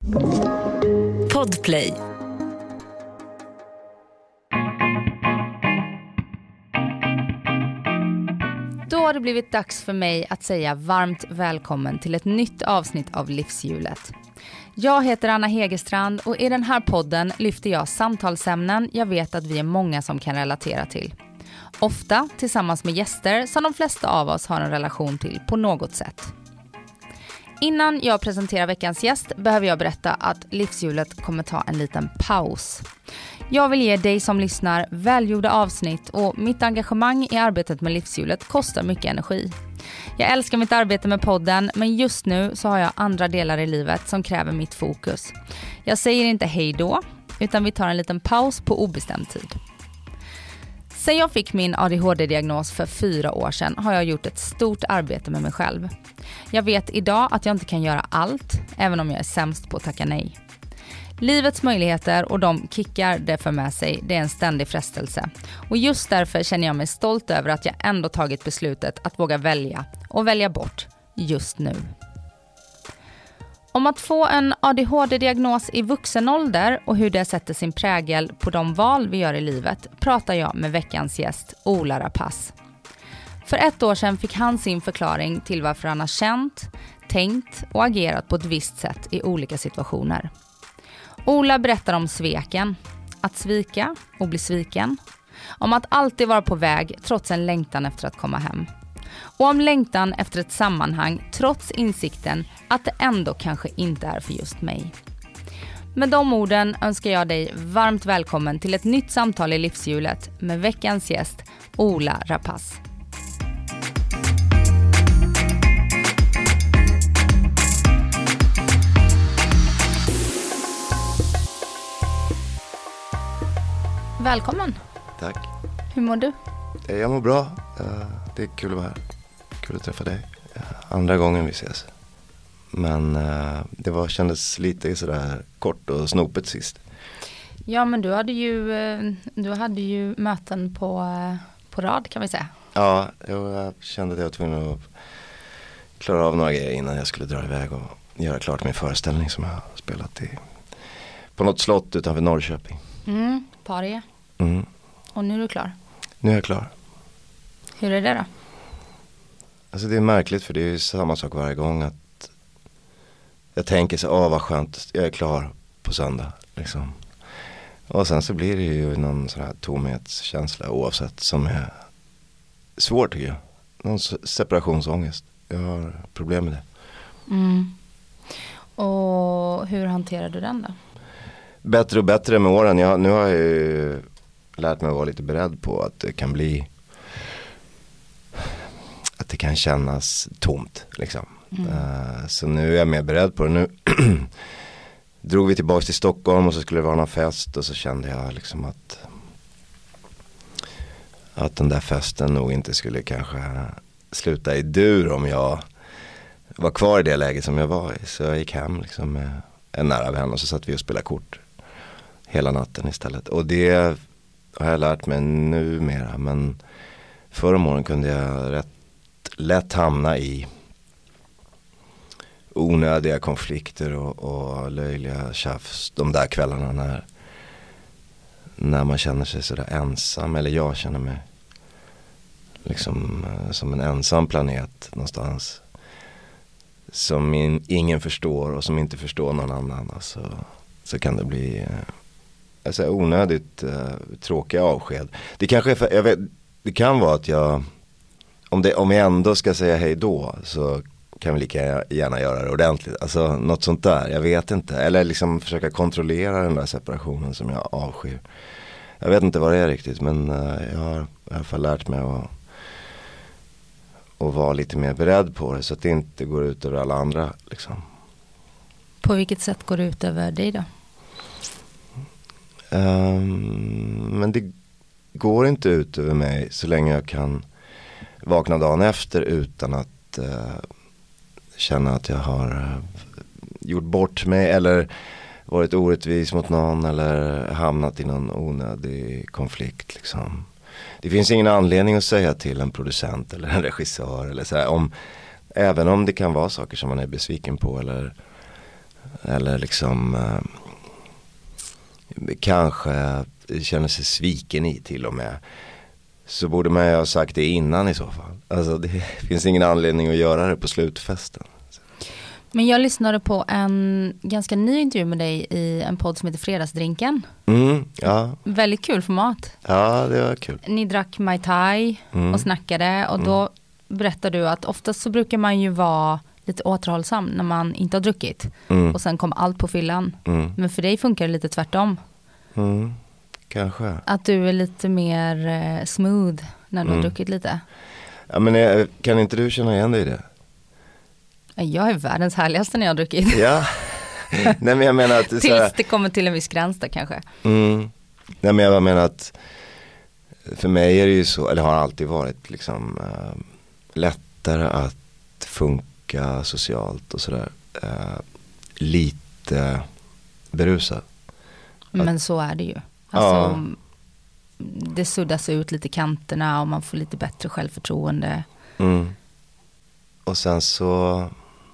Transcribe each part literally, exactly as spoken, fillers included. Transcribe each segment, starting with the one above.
Podplay. Då har det blivit dags för mig att säga varmt välkommen till ett nytt avsnitt av Livshjulet. Jag heter Anna Hegerstrand och i den här podden lyfter jag samtalsämnen jag vet att vi är många som kan relatera till. Ofta tillsammans med gäster som de flesta av oss har en relation till på något sätt. Innan jag presenterar veckans gäst behöver jag berätta att Livshjulet kommer ta en liten paus. Jag vill ge dig som lyssnar välgjorda avsnitt och mitt engagemang i arbetet med Livshjulet kostar mycket energi. Jag älskar mitt arbete med podden, men just nu så har jag andra delar i livet som kräver mitt fokus. Jag säger inte hej då, utan vi tar en liten paus på obestämd tid. Sen jag fick min A D H D-diagnos för fyra år sedan har jag gjort ett stort arbete med mig själv. Jag vet idag att jag inte kan göra allt, även om jag är sämst på att tacka nej. Livets möjligheter och de kickar det för med sig, det är en ständig frestelse. Och just därför känner jag mig stolt över att jag ändå tagit beslutet att våga välja och välja bort just nu. Om att få en A D H D-diagnos i vuxen ålder och hur det sätter sin prägel på de val vi gör i livet pratar jag med veckans gäst Ola Rapace. För ett år sedan fick han sin förklaring till varför han har känt, tänkt och agerat på ett visst sätt i olika situationer. Ola berättar om sveken, att svika och bli sviken, om att alltid vara på väg trots en längtan efter att komma hem. Och om längtan efter ett sammanhang trots insikten att det ändå kanske inte är för just mig. Med de orden önskar jag dig varmt välkommen till ett nytt samtal i Livshjulet med veckans gäst Ola Rapace. Välkommen. Tack. Hur mår du? Jag mår bra. Det är kul att vara här. Kul att träffa dig. Andra gången vi ses. Men det var, kändes lite sådär kort och snopet sist. Ja, men du hade ju, du hade ju möten på, på rad kan vi säga. Ja, jag kände att jag var tvungen att klara av några grejer innan jag skulle dra iväg och göra klart min föreställning som jag har spelat i, på något slott utanför Norrköping. Mm, Parie. Mm. Och nu är du klar? Nu är jag klar. Hur är det då? Alltså det är märkligt för det är ju samma sak varje gång att jag tänker så, åh vad skönt, jag är klar på söndag liksom. Och sen så blir det ju någon sån här tomhetskänsla oavsett som är svår tycker jag. Någon separationsångest. Jag har problem med det. Mm. Och hur hanterar du den då? Bättre och bättre med åren. Jag, nu har jag ju lärt mig att vara lite beredd på att det kan bli att det kan kännas tomt liksom. Mm. Uh, så nu är jag mer beredd på det. Nu drog vi tillbaka till Stockholm och så skulle det vara någon fest och så kände jag liksom att att den där festen nog inte skulle kanske sluta i dur om jag var kvar i det läget som jag var i. Så jag gick hem liksom med en nära vän och så satt vi och spelade kort hela natten istället. Och det har jag lärt mig numera, men förra morgonen kunde jag rätt lätt hamna i onödiga konflikter och, och löjliga tjafs de där kvällarna när, när man känner sig sådär ensam, eller jag känner mig liksom som en ensam planet någonstans som in, ingen förstår och som inte förstår någon annan. Alltså, så kan det bli alltså, onödigt uh, tråkiga avsked. Det kanske är för, jag vet, det kan vara att jag om, det, om jag ändå ska säga hej då så kan vi lika gärna göra det ordentligt. Alltså något sånt där, jag vet inte. Eller liksom försöka kontrollera den där separationen som jag avskyr. Jag vet inte vad det är riktigt, men uh, jag har i alla fall lärt mig att och vara lite mer beredd på det så att det inte går ut över alla andra liksom. På vilket sätt går det ut över dig då? Um, men det går inte ut över mig så länge jag kan vakna dagen efter utan att uh, känna att jag har uh, gjort bort mig eller varit orättvis mot någon eller hamnat i någon onödig konflikt liksom. Det finns ingen anledning att säga till en producent eller en regissör eller så här, om, även om det kan vara saker som man är besviken på eller eller liksom eh, kanske känner sig sviken i till och med, så borde man ju ha sagt det innan i så fall. Alltså det finns ingen anledning att göra det på slutfesten. Men jag lyssnade på en ganska ny intervju med dig i en podd som heter Fredagsdrinken. Mm, ja. Väldigt kul format. Ja, det var kul. Ni drack Mai Tai mm. och snackade, och då mm. berättade du att oftast så brukar man ju vara lite återhållsam när man inte har druckit. Mm. Och sen kom allt på fyllan. Mm. Men för dig funkar det lite tvärtom. Mm. Kanske. Att du är lite mer eh, smooth när du mm. har druckit lite. Ja, men eh, kan inte du känna igen dig i det? Jag är världens härligaste när jag har druckit. Ja. Nej, men jag menar att... Tills såhär, det kommer till en viss gräns där kanske. Mm. Nej, men jag menar att för mig är det ju så, eller har alltid varit liksom äh, lättare att funka socialt och sådär. Äh, lite berusad. Men så är det ju. Alltså, ja. Det suddas ut lite kanterna och man får lite bättre självförtroende. Mm. Och sen så,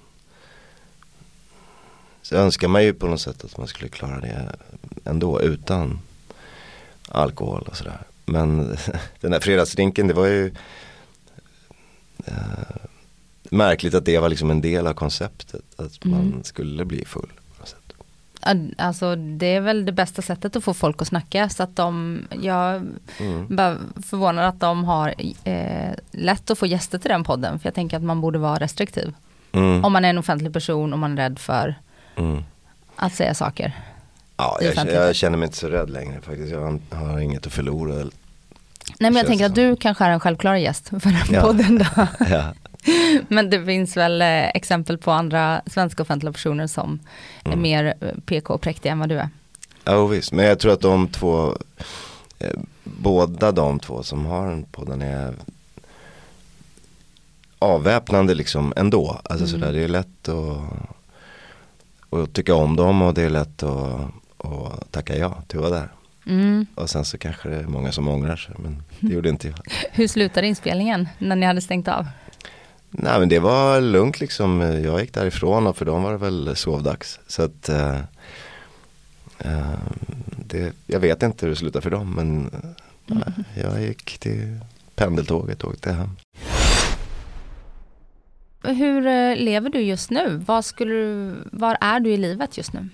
så önskar man ju på något sätt att man skulle klara det ändå utan alkohol och sådär. Men den här fredagsdrinken, det var ju äh, märkligt att det var liksom en del av konceptet. Att mm. man skulle bli full. Alltså det är väl det bästa sättet att få folk att snacka, så att de, jag mm. bara förvånar att de har eh, lätt att få gäster till den podden, för jag tänker att man borde vara restriktiv mm. om man är en offentlig person och man är rädd för mm. att säga saker. Ja, jag, jag känner mig inte så rädd längre faktiskt, jag har inget att förlora. Nej, men jag tänker att du kanske är en självklar gäst för den ja. podden då. Ja. Men det finns väl eh, exempel på andra svenska offentliga personer som mm. är mer P K och präktiga än vad du är. Ja visst, men jag tror att de två eh, båda de två som har en podden är avväpnande liksom ändå. Alltså mm. sådär, det är lätt att, att tycka om dem, och det är lätt att, att tacka ja till att vara där. Mm. Och sen så kanske det är många som ångrar sig, men det gjorde inte jag. Hur slutade inspelningen när ni hade stängt av? Nej, men det var lugnt liksom. Jag gick därifrån, och för dem var det väl sovdags. Så att uh, uh, det, jag vet inte hur det slutade för dem, men uh, mm. jag gick till pendeltåget och åkte hem. Hur uh, lever du just nu? Var, skulle du, var är du i livet just nu?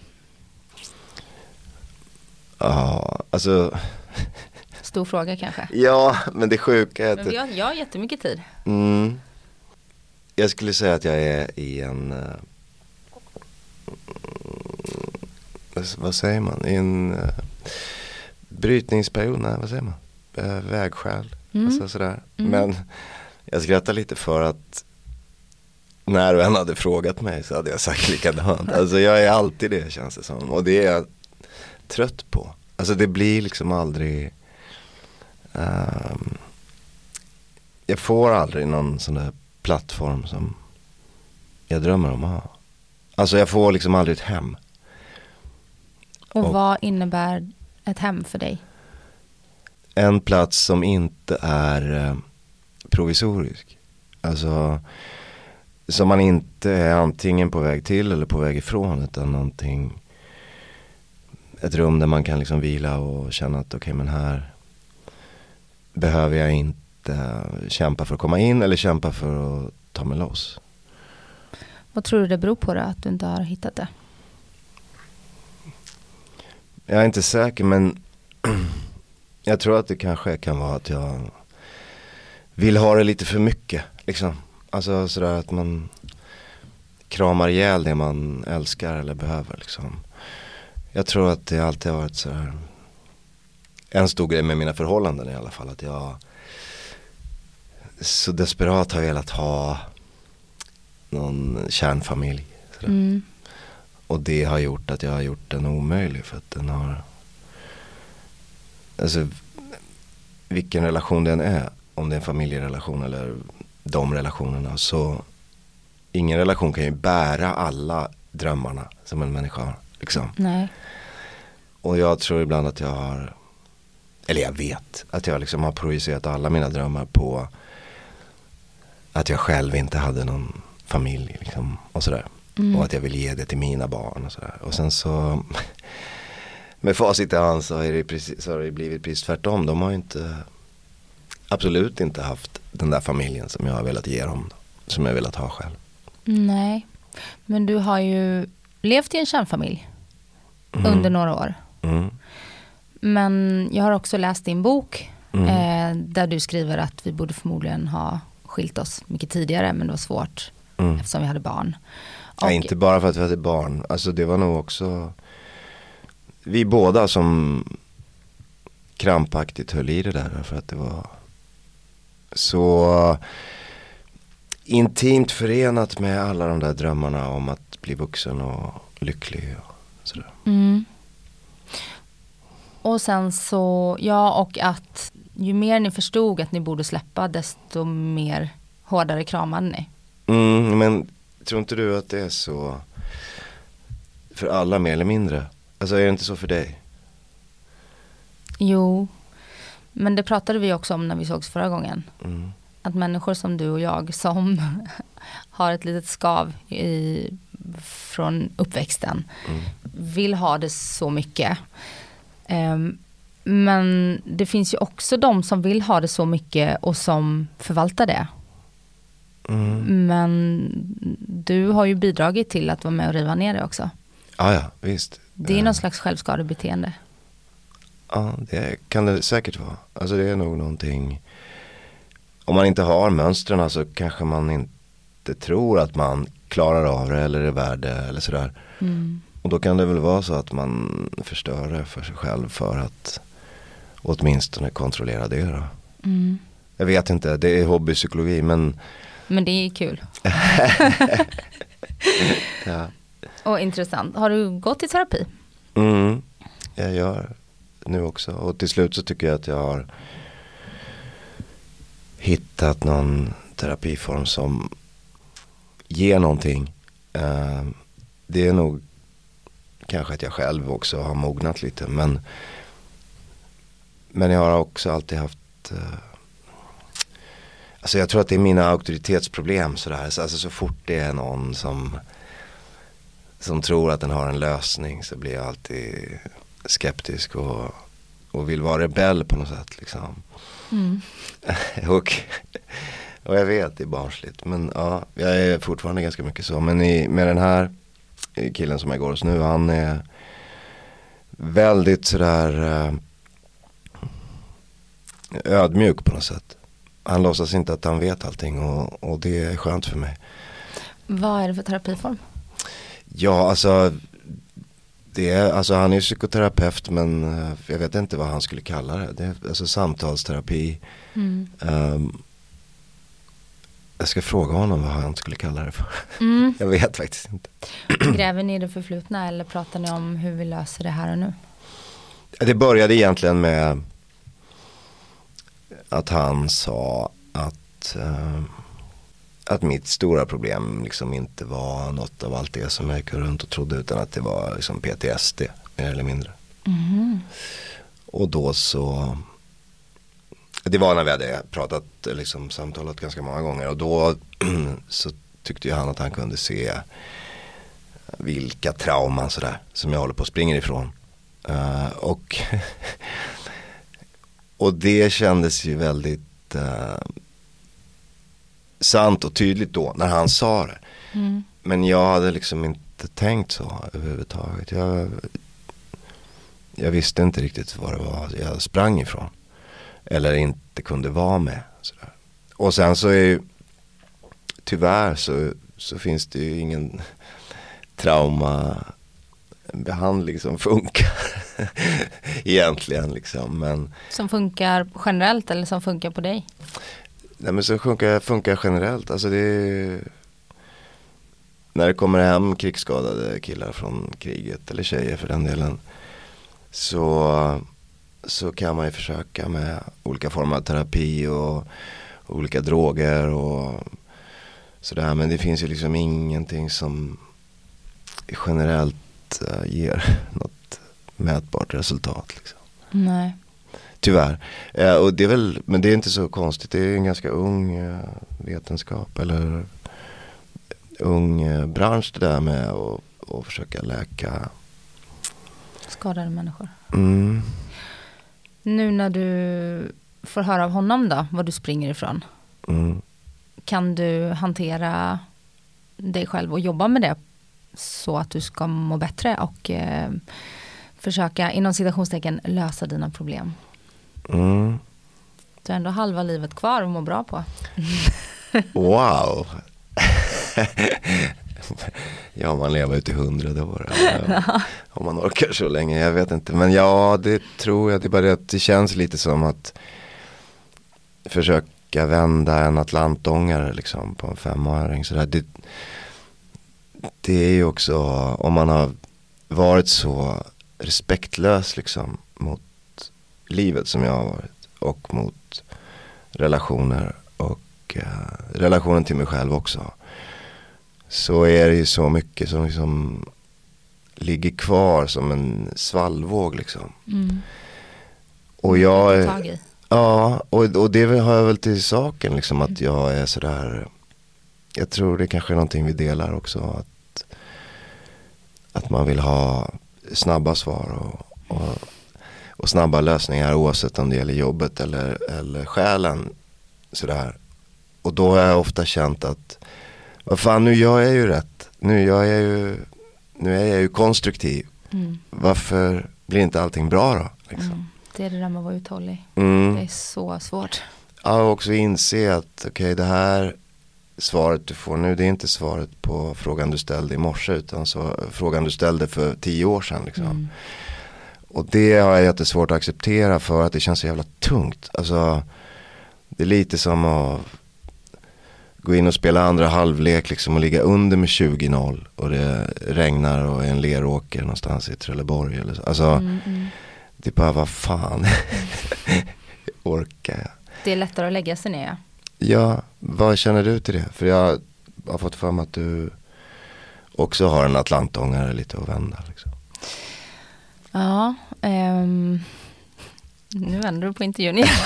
Ja, uh, alltså... Stor fråga kanske. Ja, men det sjuka är att... Men jag, jag har jättemycket tid. Mm. Jag skulle säga att jag är i en, uh, vad säger man, i en uh, brytningsperiod, nej, vad säger man, uh, vägskäl, mm. alltså sådär. Mm. Men jag skrattar lite för att när du än hade frågat mig så hade jag sagt likadant. Alltså jag är alltid det, känns det som, och det är jag trött på. Alltså det blir liksom aldrig, um, jag får aldrig någon sån där plattform som jag drömmer om att ha. Alltså jag får liksom aldrig ett hem. Och, och vad innebär ett hem för dig? En plats som inte är eh, provisorisk. Alltså som man inte är antingen på väg till eller på väg ifrån, utan någonting, ett rum där man kan liksom vila och känna att okej, okay, men här behöver jag inte kämpa för att komma in eller kämpa för att ta mig loss. Vad tror du det beror på då, att du inte har hittat det? Jag är inte säker, men jag tror att det kanske kan vara att jag vill ha det lite för mycket liksom. Alltså sådär att man kramar ihjäl det man älskar eller behöver liksom. Jag tror att det alltid har varit så här, en stor grej med mina förhållanden i alla fall, att jag så desperat har velat ha någon kärnfamilj. Mm. Och det har gjort att jag har gjort den omöjlig, för att den har, alltså vilken relation den är, om det är en familjerelation eller de relationerna, så ingen relation kan ju bära alla drömmarna som en människa har liksom. Nej. Och jag tror ibland att jag har, eller jag vet att jag liksom har projicerat alla mina drömmar på att jag själv inte hade någon familj liksom, och sådär. Mm. Och att jag vill ge det till mina barn och sådär. Och sen så med facit i hand så har det, precis, så har det blivit precis tvärtom. De har ju inte, absolut inte haft den där familjen som jag har velat ge dem. Som jag har velat ha själv. Nej, men du har ju levt i en kärnfamilj mm. under några år. Mm. Men jag har också läst din bok mm. eh, där du skriver att vi borde förmodligen ha skilt oss mycket tidigare, men det var svårt mm. eftersom vi hade barn. Och, ja, inte bara för att vi hade barn. Alltså det var nog också vi båda som krampaktigt höll i det där, för att det var så intimt förenat med alla de där drömmarna om att bli vuxen och lycklig och sådär. Mm. Och sen så, ja, och att ju mer ni förstod att ni borde släppa, desto mer hårdare kramade ni. Mm, men tror inte du att det är så för alla mer eller mindre? Alltså är det inte så för dig? Jo, men det pratade vi också om när vi sågs förra gången. Mm. Att människor som du och jag som har ett litet skav i, från uppväxten mm. vill ha det så mycket. Um, men det finns ju också de som vill ha det så mycket och som förvaltar det. Mm. Men du har ju bidragit till att vara med och riva ner det också. Ja, ja, visst. Det är uh. någon slags självskadebeteende. Ja, det kan det säkert vara. Alltså det är nog någonting. Om man inte har mönstren så kanske man inte tror att man klarar av det eller är värd det eller sådär. Mm. Och då kan det väl vara så att man förstör det för sig själv för att åtminstone kontrollera det då. Mm. Jag vet inte, det är hobbypsykologi men... Men det är kul. Ja. Och intressant. Har du gått i terapi? Mm, jag gör nu också. Och till slut så tycker jag att jag har hittat någon terapiform som ger någonting. Uh, det är nog kanske att jag själv också har mognat lite. Men, men jag har också alltid haft... Uh, alltså jag tror att det är mina auktoritetsproblem sådär. Alltså så fort det är någon som, som tror att den har en lösning så blir jag alltid skeptisk och, och vill vara rebell på något sätt liksom. Mm. och, och jag vet det är barnsligt. Men ja, jag är fortfarande ganska mycket så. Men i, med den här killen som jag går hos nu, han är väldigt sådär uh, ödmjuk på något sätt. Han låtsas inte att han vet allting och, och det är skönt för mig. Vad är det för terapiform? Ja, alltså, det är, alltså han är psykoterapeut men uh, jag vet inte vad han skulle kalla det. Det är alltså samtalsterapi. Mm. Um, jag ska fråga honom vad han skulle kalla det för. Mm. Jag vet faktiskt inte. Gräver ni i det förflutna eller pratar ni om hur vi löser det här och nu? Det började egentligen med att han sa att, uh, att mitt stora problem liksom inte var något av allt det som jag gick runt och trodde, utan att det var liksom P T S D mer eller mindre. Mm. Och då så, det var när vi hade pratat, liksom samtalat ganska många gånger, och då så tyckte ju han att han kunde se vilka trauman sådär som jag håller på att springa ifrån. Uh, och Och det kändes ju väldigt uh, sant och tydligt då när han sa det. Mm. Men jag hade liksom inte tänkt så överhuvudtaget. Jag, jag visste inte riktigt vad det var jag sprang ifrån. Eller inte kunde vara med. Sådär. Och sen så är ju, tyvärr så, så finns det ju ingen traumabehandling som funkar. Egentligen liksom, men som funkar generellt eller som funkar på dig? Nej, men som funkar, funkar generellt. Alltså det är, när det kommer hem krigsskadade killar från kriget eller tjejer för den delen, så så kan man ju försöka med olika former av terapi och, och olika droger och sådär, men det finns ju liksom ingenting som generellt uh, ger något mätbart resultat liksom. Nej. Tyvärr. Eh, och det är väl, men det är inte så konstigt. Det är en ganska ung eh, vetenskap, eller ung eh, bransch det där med att och försöka läka skadade människor. Mm. Nu när du får höra av honom då, vad du springer ifrån. Mm. Kan du hantera dig själv och jobba med det så att du ska må bättre och eh, försöka inom citationstecken lösa dina problem? Mm. Du har ändå halva livet kvar att må bra på. Wow. Ja, man lever ut i hundrade år. Ja, om man orkar så länge, jag vet inte. Men ja, det tror jag. Det är bara det att det känns lite som att försöka vända en atlantångare liksom, på en femåring. Så där. Det, det är ju också, om man har varit så respektlös liksom, mot livet som jag har varit. Och mot relationer och eh, relationen till mig själv också. Så är det ju så mycket som liksom ligger kvar som en svallvåg liksom. Mm. Och jag tag i. Ja, och, och det har jag väl till saken liksom, att jag är sådär, jag tror det kanske är någonting vi delar också, att att man vill ha snabba svar och, och, och snabba lösningar oavsett om det gäller jobbet eller, eller själen sådär. Och då har jag ofta känt att vad fan, nu gör jag ju rätt. Nu gör jag ju, nu är jag ju konstruktiv. Mm. Varför blir inte allting bra då? Liksom? Mm. Det är det där med att vara uthållig. Mm. Det är så svårt. Ja, och också inse att okej, okay, det här svaret du får nu, det är inte svaret på frågan du ställde i morse, utan så, frågan du ställde för tio år sedan. Liksom. Mm. Och det har jag jättesvårt att acceptera för att det känns så jävla tungt. Alltså, det är lite som att gå in och spela andra halvlek liksom, och ligga under med tjugo noll och det regnar och är en leråker någonstans i Trelleborg eller så. Alltså, mm, mm. det är bara, vad fan orkar jag? Det är lättare att lägga sig ner. Ja, vad känner du till det? För jag har fått för mig att du också har en atlantångare lite att vända liksom. Ja, um, nu vänder du på intervjun igen.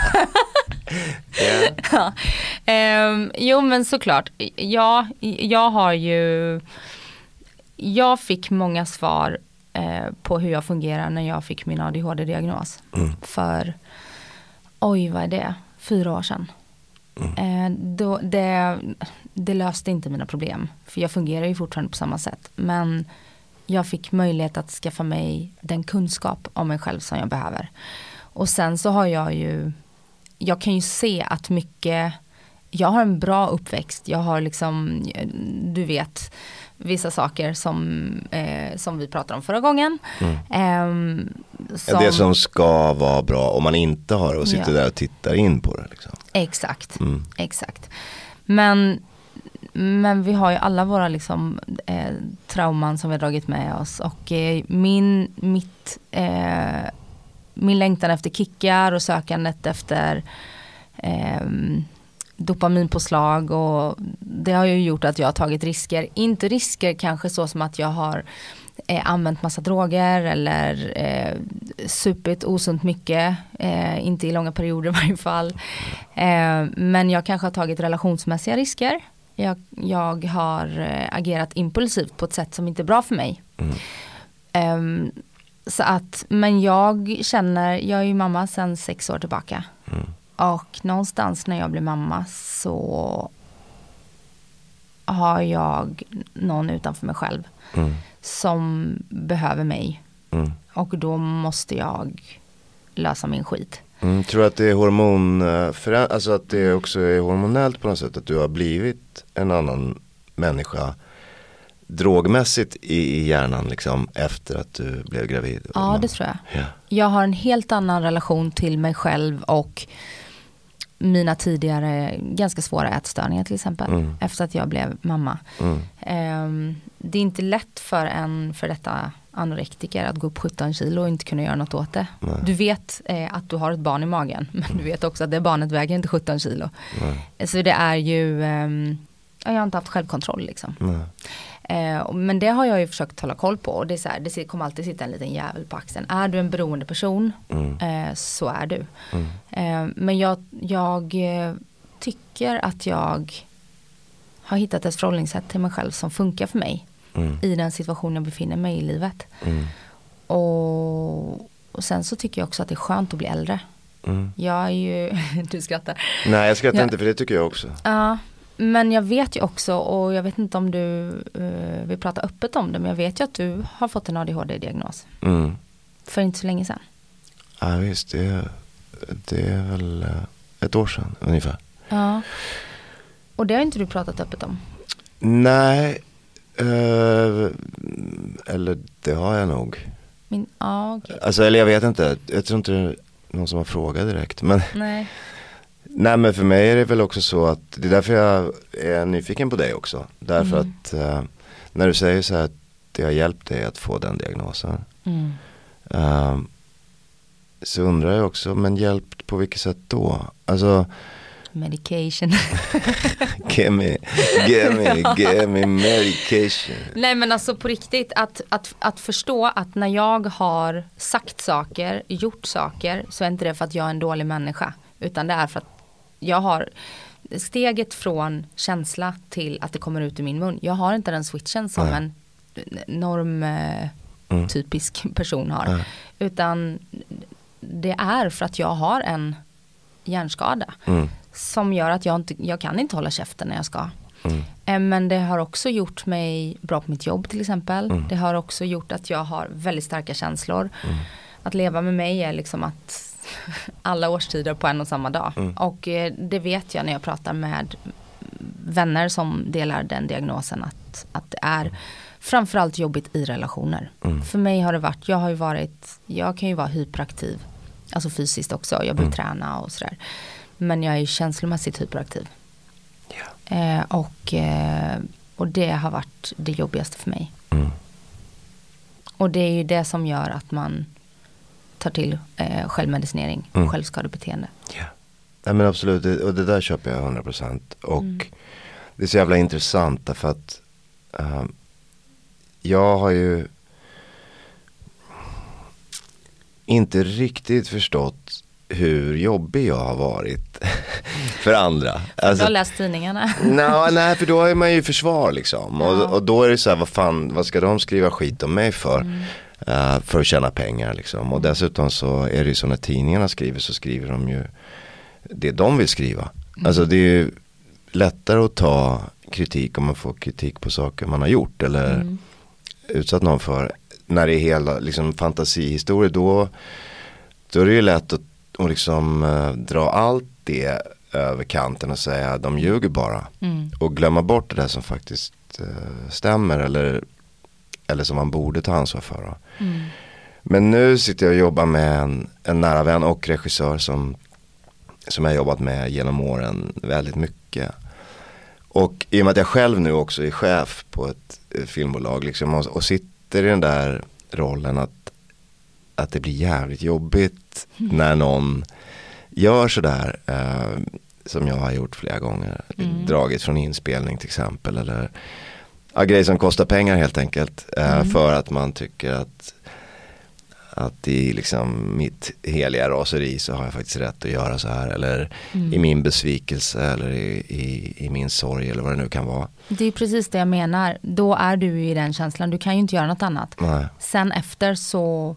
Yeah. Ja. Um, jo, men såklart. Ja, jag har ju jag fick många svar eh, på hur jag fungerar när jag fick min A D H D-diagnos. Mm. För, oj vad är det? Fyra år sedan. Mm. Eh, då, det, det löste inte mina problem. För jag fungerar ju fortfarande på samma sätt. Men jag fick möjlighet att skaffa mig den kunskap om mig själv som jag behöver. Och sen så har jag ju jag kan ju se att mycket, jag har en bra uppväxt. Jag har liksom, du vet, vissa saker som, eh, som vi pratade om förra gången. Mm. Eh, som, det som ska vara bra om man inte har det och sitter ja. där och tittar in på det. Liksom. Exakt, mm. exakt. Men, men vi har ju alla våra liksom, eh, trauman som vi har dragit med oss. Och eh, min, mitt... Eh, min längtan efter kickar och sökandet efter eh, dopaminpåslag, och det har ju gjort att jag har tagit risker. Inte risker kanske så som att jag har eh, använt massa droger eller eh, supit osunt mycket, eh, inte i långa perioder i varje fall. Eh, men jag kanske har tagit relationsmässiga risker. Jag, jag har eh, agerat impulsivt på ett sätt som inte är bra för mig. Mm. Eh, Så att, men jag känner, jag är ju mamma sedan sex år tillbaka. Mm. Och någonstans när jag blir mamma så har jag någon utanför mig själv mm. som behöver mig. Mm. Och då måste jag lösa min skit. Mm, tror du att det är hormon, för, alltså att det också är hormonellt på något sätt, att du har blivit en annan människa drogmässigt i, i hjärnan liksom, efter att du blev gravid? Ja, man, det tror jag. Yeah. Jag har en helt annan relation till mig själv och mina tidigare ganska svåra ätstörningar till exempel, mm. efter att jag blev mamma. Mm. Um, det är inte lätt för en för detta anorektiker att gå upp sjutton kilo och inte kunna göra något åt det. Nej. Du vet eh, att du har ett barn i magen, men mm. du vet också att det barnet väger inte sjutton kilo. Nej. Så det är ju um, jag har inte haft självkontroll liksom. Nej. Eh, men det har jag ju försökt hålla koll på, och det är så här, det kommer alltid sitta en liten jävel på axeln. Är du en beroende person mm. eh, så är du. Mm. Eh, men jag, jag tycker att jag har hittat ett förhållningssätt till mig själv som funkar för mig mm. i den situation jag befinner mig i livet. Mm. Och, och sen så tycker jag också att det är skönt att bli äldre. Mm. Jag är ju, du skrattar. Nej, jag skrattar jag, inte, för det tycker jag också. Ja, men jag vet ju också, och jag vet inte om du uh, vill prata öppet om det, men jag vet ju att du har fått en A D H D-diagnos. Mm. För inte så länge sedan. Ja visst, det, det är väl ett år sedan ungefär. Ja. Och det har inte du pratat öppet om? Nej, uh, eller det har jag nog. Min, ah, okay. Alltså, eller jag vet inte, jag tror inte det är någon som har frågat direkt. Men, nej. nej, men för mig är det väl också så att det är därför jag är nyfiken på dig också. Därför mm. att uh, när du säger så här att det har hjälpt dig att få den diagnosen. Mm. Uh, så undrar jag också, men hjälpt på vilket sätt då? Alltså medication. Give me, give me, give me medication. Nej, men alltså på riktigt att, att, att förstå att när jag har sagt saker, gjort saker, så är inte det för att jag är en dålig människa, utan det är för att jag har steget från känsla till att det kommer ut ur min mun. Jag har inte den switchen som Nej. en norm eh, mm. typisk person har. Nej. Utan det är för att jag har en hjärnskada mm. som gör att jag, inte, jag kan inte hålla käften när jag ska. Mm. Men det har också gjort mig bra på mitt jobb till exempel. Mm. Det har också gjort att jag har väldigt starka känslor. Mm. Att leva med mig är liksom att alla årstider på en och samma dag. Mm. Och det vet jag när jag pratar med vänner som delar den diagnosen, att, att det är mm. framförallt jobbigt i relationer. Mm. För mig har det varit, jag har ju varit, jag kan ju vara hyperaktiv. Alltså fysiskt också, jag behöver mm. träna och sådär. Men jag är ju känslomässigt hyperaktiv. Yeah. Eh, och, eh, och det har varit det jobbigaste för mig. Mm. Och det är ju det som gör att man tar till eh, självmedicinering och mm. självskadebeteende. Yeah. Ja, men absolut, det, och det där köper jag hundra procent. Och mm. det är så jävla intressant därför att uh, jag har ju inte riktigt förstått hur jobbig jag har varit för andra. Alltså, du har läst tidningarna. no, nej, för då är man ju försvar liksom. Ja. Och, och då är det så här, vad fan, vad ska de skriva skit om mig för? Mm. Uh, för att tjäna pengar liksom. Och dessutom så är det ju så när tidningarna skriver, så skriver de ju det de vill skriva. Mm. Alltså det är ju lättare att ta kritik om man får kritik på saker man har gjort eller mm. utsatt någon för. När det är hela liksom fantasihistorier, då, då är det ju lätt att, att liksom uh, dra allt det över kanten och säga att de ljuger bara. Mm. Och glömma bort det där som faktiskt uh, stämmer eller, eller som man borde ta ansvar för. Mm. Men nu sitter jag och jobbar med en, en nära vän och regissör som, som jag har jobbat med genom åren väldigt mycket. Och i och med att jag själv nu också är chef på ett uh, filmbolag liksom, och, och sitter i den där rollen att, att det blir jävligt jobbigt mm. när någon gör sådär eh, som jag har gjort flera gånger. Mm. Dragit från inspelning till exempel. Eller ja, grejer som kostar pengar helt enkelt. Eh, mm. För att man tycker att att i liksom mitt heliga raseri så har jag faktiskt rätt att göra så här. Eller mm. i min besvikelse eller i, i, i min sorg eller vad det nu kan vara. Det är precis det jag menar. Då är du i den känslan. Du kan ju inte göra något annat. Nej. Sen efter så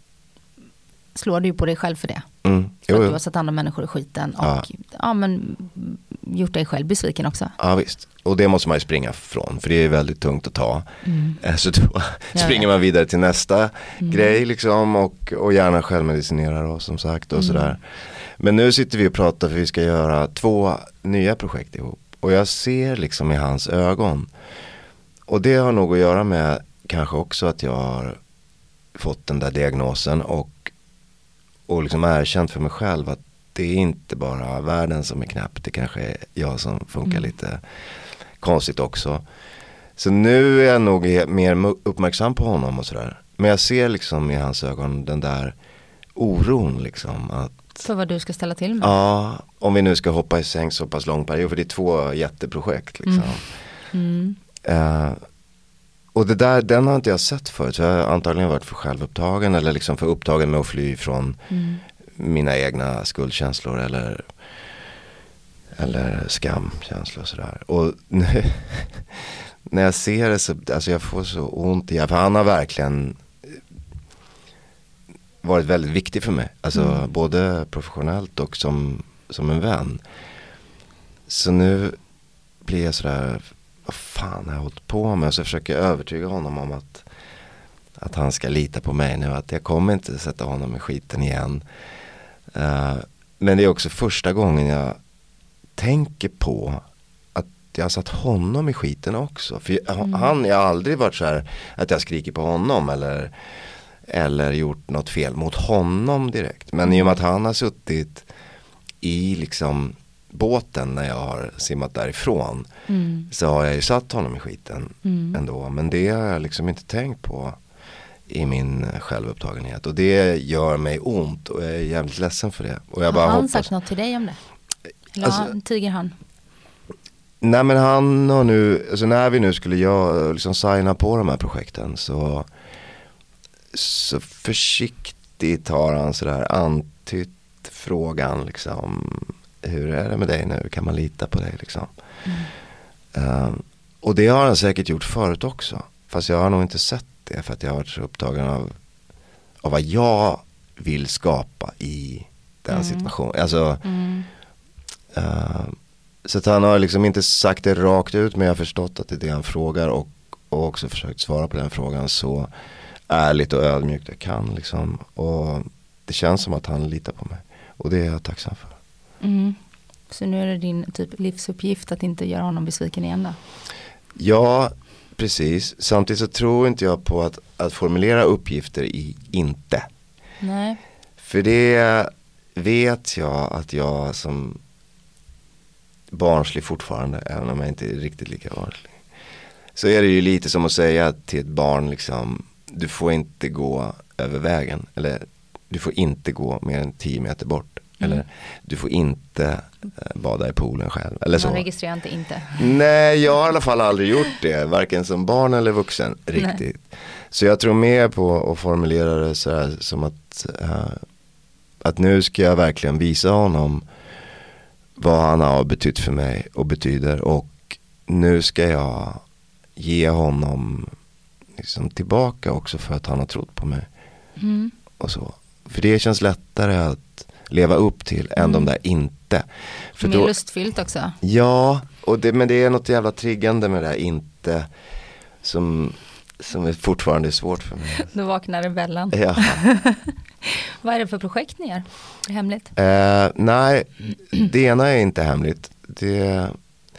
slår du ju på dig själv för det. Mm. För jo, att du har satt andra människor i skiten. Och ja. Ja, men gjort dig själv besviken också. Ja visst. Och det måste man ju springa från. För det är väldigt tungt att ta. Mm. Så då springer man vidare till nästa mm. grej liksom. Och, och gärna självmedicinerar och som sagt. Och mm. sådär. Men nu sitter vi och pratar för vi ska göra två nya projekt ihop. Och jag ser liksom i hans ögon. Och det har nog att göra med kanske också att jag har fått den där diagnosen. Och, och liksom erkänt för mig själv att det är inte bara världen som är knäpp. Det kanske är jag som funkar mm. lite konstigt också. Så nu är jag nog mer uppmärksam på honom och sådär. Men jag ser liksom i hans ögon den där oron liksom. Att, för vad du ska ställa till med? Ja, om vi nu ska hoppa i säng så pass lång period. För det är två jätteprojekt liksom. Mm. Mm. Uh, och det där, den har inte jag sett förut. Så jag har antagligen varit för självupptagen. Eller liksom för upptagen med att fly från mm. mina egna skuldkänslor. Eller eller skamkänsla och sådär. Och nu, när jag ser det så, alltså jag får så ont i, för han har verkligen varit väldigt viktig för mig. Alltså mm. både professionellt och som, som en vän. Så nu blir jag sådär, vad fan har jag hållit på med? Och så försöker jag övertyga honom om att, att han ska lita på mig nu. Att jag kommer inte sätta honom i skiten igen. Uh, men det är också första gången jag tänker på att jag har satt honom i skiten också. För mm. han, jag har aldrig varit så här att jag skriker på honom eller, eller gjort något fel mot honom direkt. Men i och med att han har suttit i liksom båten när jag har simmat därifrån mm. så har jag ju satt honom i skiten mm. ändå. Men det har jag liksom inte tänkt på i min självupptagenhet. Och det gör mig ont och jag är jävligt ledsen för det. Och jag har bara han hoppas... sagt något till dig om det? Eller alltså, tiger han? Nej, men han har nu, alltså när vi nu skulle jag liksom signa på de här projekten så, så försiktigt har han sådär antytt frågan liksom, hur är det med dig nu? Kan man lita på dig liksom? Mm. Um, och det har han säkert gjort förut också. Fast jag har nog inte sett det för att jag har varit så upptagen av, av vad jag vill skapa i den mm. situationen. Alltså mm. uh, så att han har liksom inte sagt det rakt ut, men jag har förstått att det är det han frågar och, och också försökt svara på den frågan så ärligt och ödmjukt jag kan liksom. Och det känns som att han litar på mig och det är jag tacksam för. Mm. Så nu är det din typ livsuppgift att inte göra honom besviken igen då? Ja, precis. Samtidigt så tror inte jag på att, att formulera uppgifter i inte. Nej. För det vet jag att jag som barnslig fortfarande, även om jag inte är riktigt lika barnslig, så är det ju lite som att säga till ett barn liksom, du får inte gå över vägen, eller du får inte gå mer än tio meter bort, mm. eller du får inte eh, bada i poolen själv, eller så. Man registrerar inte inte. Nej, jag har i alla fall aldrig gjort det, varken som barn eller vuxen, riktigt. Nej. Så jag tror mer på att formulera det så här, som att uh, att nu ska jag verkligen visa honom vad han har betytt för mig och betyder, och nu ska jag ge honom liksom tillbaka också för att han har trott på mig. Mm. Och så. För det känns lättare att leva upp till än mm. de där inte. För mer då, lustfyllt också. Ja, och det, men det är något jävla triggande med det här inte som, som är fortfarande svårt för mig. Då vaknar rebellen. Ja. Vad är det för projekt ni gör? Det är hemligt? Eh, nej, det ena är inte hemligt. Det är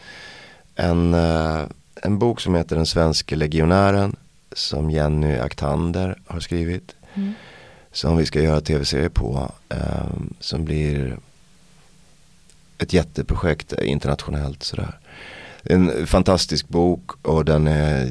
en, eh, en bok som heter Den svenska legionären som Jenny Aktander har skrivit. Mm. Som vi ska göra tv-serie på. Eh, som blir ett jätteprojekt internationellt sådär. En fantastisk bok och den är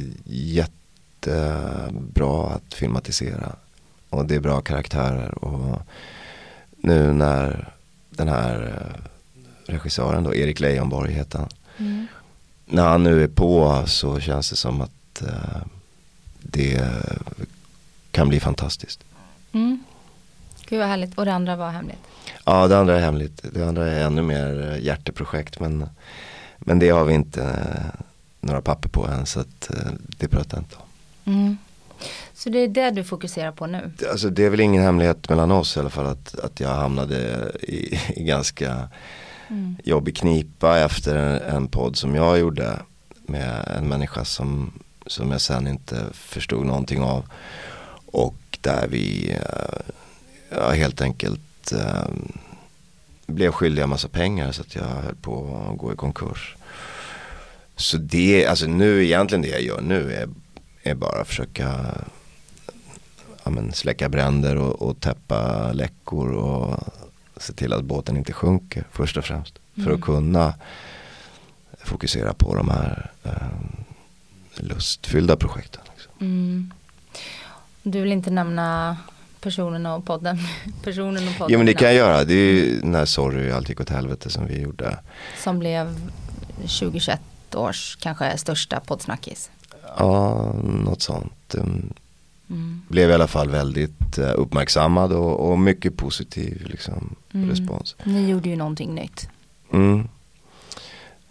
jättebra att filmatisera. Och det är bra karaktärer. Och nu när den här regissören då, Erik Leijonborg heter han. Mm. När han nu är på så känns det som att uh, det kan bli fantastiskt. Mm. Gud vad härligt. Och det andra var hemligt? Ja, det andra är hemligt. Det andra är ännu mer hjärteprojekt. Men, men det har vi inte uh, några papper på än, så att, uh, det pratar jag inte om. Mm. Så det är det du fokuserar på nu? Alltså det är väl ingen hemlighet mellan oss i alla fall att, att jag hamnade i, i ganska mm. jobbig knipa efter en, en podd som jag gjorde med en människa som, som jag sen inte förstod någonting av, och där vi ja, helt enkelt äh, blev skyldiga en massa pengar så att jag höll på att gå i konkurs. Så det, alltså nu egentligen det jag gör nu är är bara att försöka ja, men släcka bränder och, och täppa läckor och se till att båten inte sjunker först och främst. Mm. För att kunna fokusera på de här eh, lustfyllda projekten. Liksom. Mm. Du vill inte nämna personen och podden? personen och podden. Ja, men det kan jag göra. Det är ju den här Sorry, allt gick åt helvete som vi gjorde. Som blev tjugohundratjugoett års kanske största poddsnackis. Ja, något sånt. Um, mm. Blev i alla fall väldigt uh, uppmärksammad och, och mycket positiv liksom, mm. respons. Ni gjorde ju någonting nytt. Mm.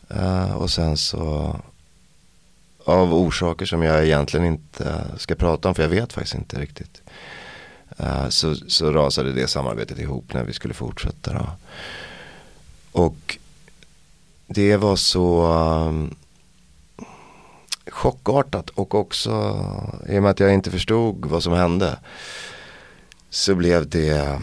Uh, och sen så av orsaker som jag egentligen inte ska prata om, för jag vet faktiskt inte riktigt. Uh, så, så rasade det samarbetet ihop när vi skulle fortsätta då. Och det var så um, chockartat, och också i och med att jag inte förstod vad som hände så blev det,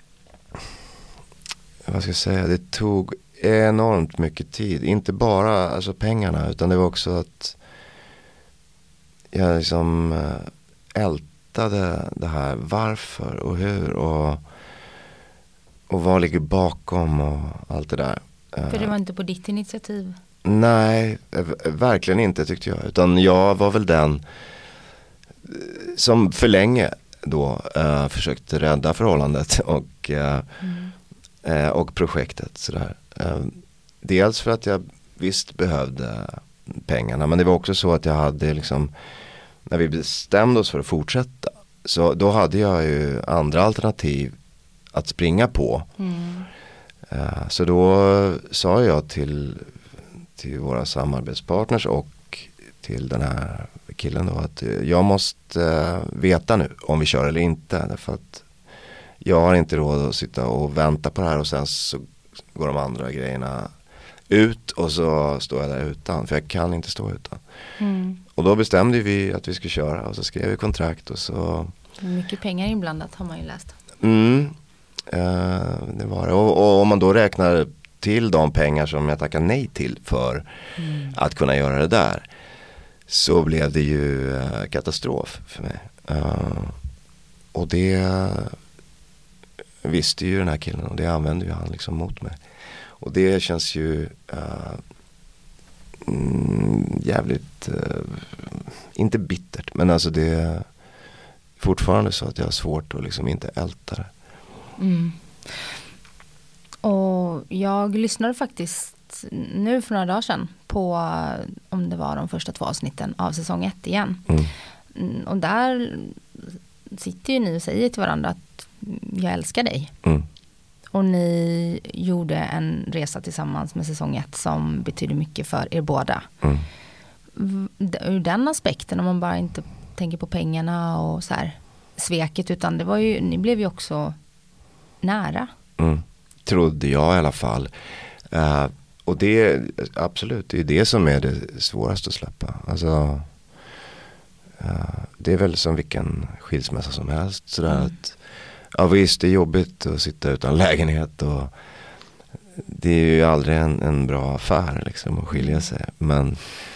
vad ska jag säga, det tog enormt mycket tid, inte bara alltså pengarna, utan det var också att jag liksom ältade det här, varför och hur och, och vad ligger bakom och allt det där. För det var inte på ditt initiativ? Nej, verkligen inte tyckte jag, utan jag var väl den som för länge då uh, försökte rädda förhållandet och, uh, mm. uh, och projektet sådär. Uh, dels för att jag visst behövde pengarna, men det var också så att jag hade liksom, när vi bestämde oss för att fortsätta, så då hade jag ju andra alternativ att springa på. Mm. Uh, så då sa jag till, till våra samarbetspartners och till den här killen då att jag måste uh, veta nu om vi kör eller inte, därför att jag har inte råd att sitta och vänta på det här och sen så går de andra grejerna ut och så står jag där utan, för jag kan inte stå utan. Mm. Och då bestämde vi att vi skulle köra och så skrev vi kontrakt och så. Mycket pengar inblandat har man ju läst. Mm, uh, det var det. Och, och om man då räknar till de pengar som jag tackade nej till för mm. att kunna göra det där, så blev det ju uh, katastrof för mig. Uh, och det visste ju den här killen, och det använde ju han liksom mot mig. Och det känns ju uh, mm, jävligt, uh, inte bittert, men alltså det är fortfarande så att jag har svårt att liksom inte älta det. Mm. Och jag lyssnade faktiskt nu för några dagar sedan på, om det var de första två avsnitten av säsong ett igen. Mm. Och där sitter ju ni och säger till varandra att jag älskar dig. Mm. Och ni gjorde en resa tillsammans med säsong ett som betyder mycket för er båda. Mm. Ur den aspekten, om man bara inte tänker på pengarna och så här sveket, utan det var ju, ni blev ju också nära. Mm. Trodde jag i alla fall. Uh, och det, absolut, det är det som är det svåraste att släppa. Alltså, uh, det är väl som vilken skilsmässa som helst. Sådär mm. att, ja visst, det är jobbigt att sitta utan lägenhet och det är ju aldrig en, en bra affär liksom att skilja sig. Men,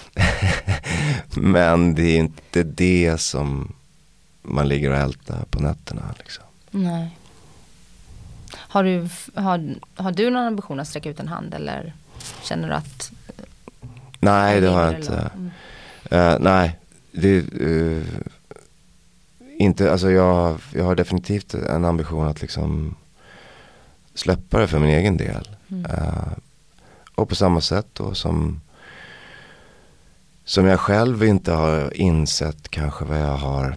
men det är inte det som man ligger och ältar på nätterna liksom. Nej. Har du, har, har du någon ambition att sträcka ut en hand, eller känner du att... Nej, det har jag inte. Mm. Uh, nej, det uh, inte, alltså jag, jag har definitivt en ambition att liksom släppa det för min egen del. Mm. Uh, och på samma sätt då som som jag själv inte har insett kanske vad jag har,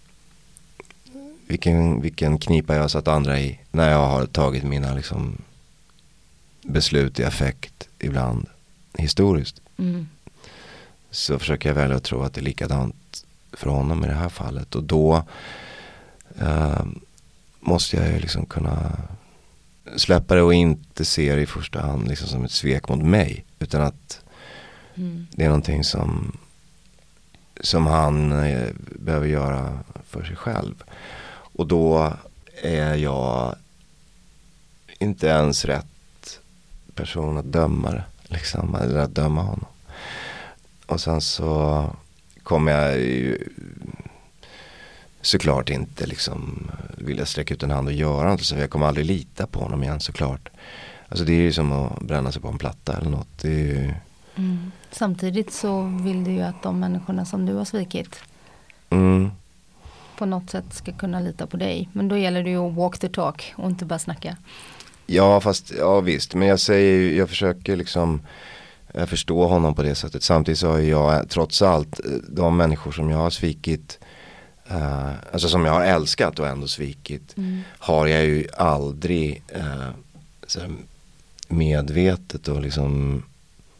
vilken, vilken knipa jag har satt andra i när jag har tagit mina liksom beslut i affekt ibland historiskt. Mm. Så försöker jag väl att tro att det är likadant för honom i det här fallet. Och då uh, måste jag ju liksom kunna släppa det och inte se det i första hand liksom som ett svek mot mig, utan att mm. det är någonting som som han eh, behöver göra för sig själv. Och då är jag inte ens rätt person att döma det, liksom, eller att döma honom. Och sen så kommer jag ju såklart inte liksom vilja sträcka ut en hand och göra något, så jag kommer aldrig lita på honom igen såklart. Alltså det är ju som att bränna sig på en platta eller något. Det är ju... mm. Samtidigt så vill du ju att de människorna som du har svikit mm. på något sätt ska kunna lita på dig. Men då gäller det ju att walk the talk och inte bara snacka. Ja, fast ja visst. Men jag säger, jag försöker liksom jag förstår honom på det sättet. Samtidigt så har jag trots allt de människor som jag har svikit, uh, alltså som jag har älskat och ändå svikit, mm. har jag ju aldrig uh, så medvetet och liksom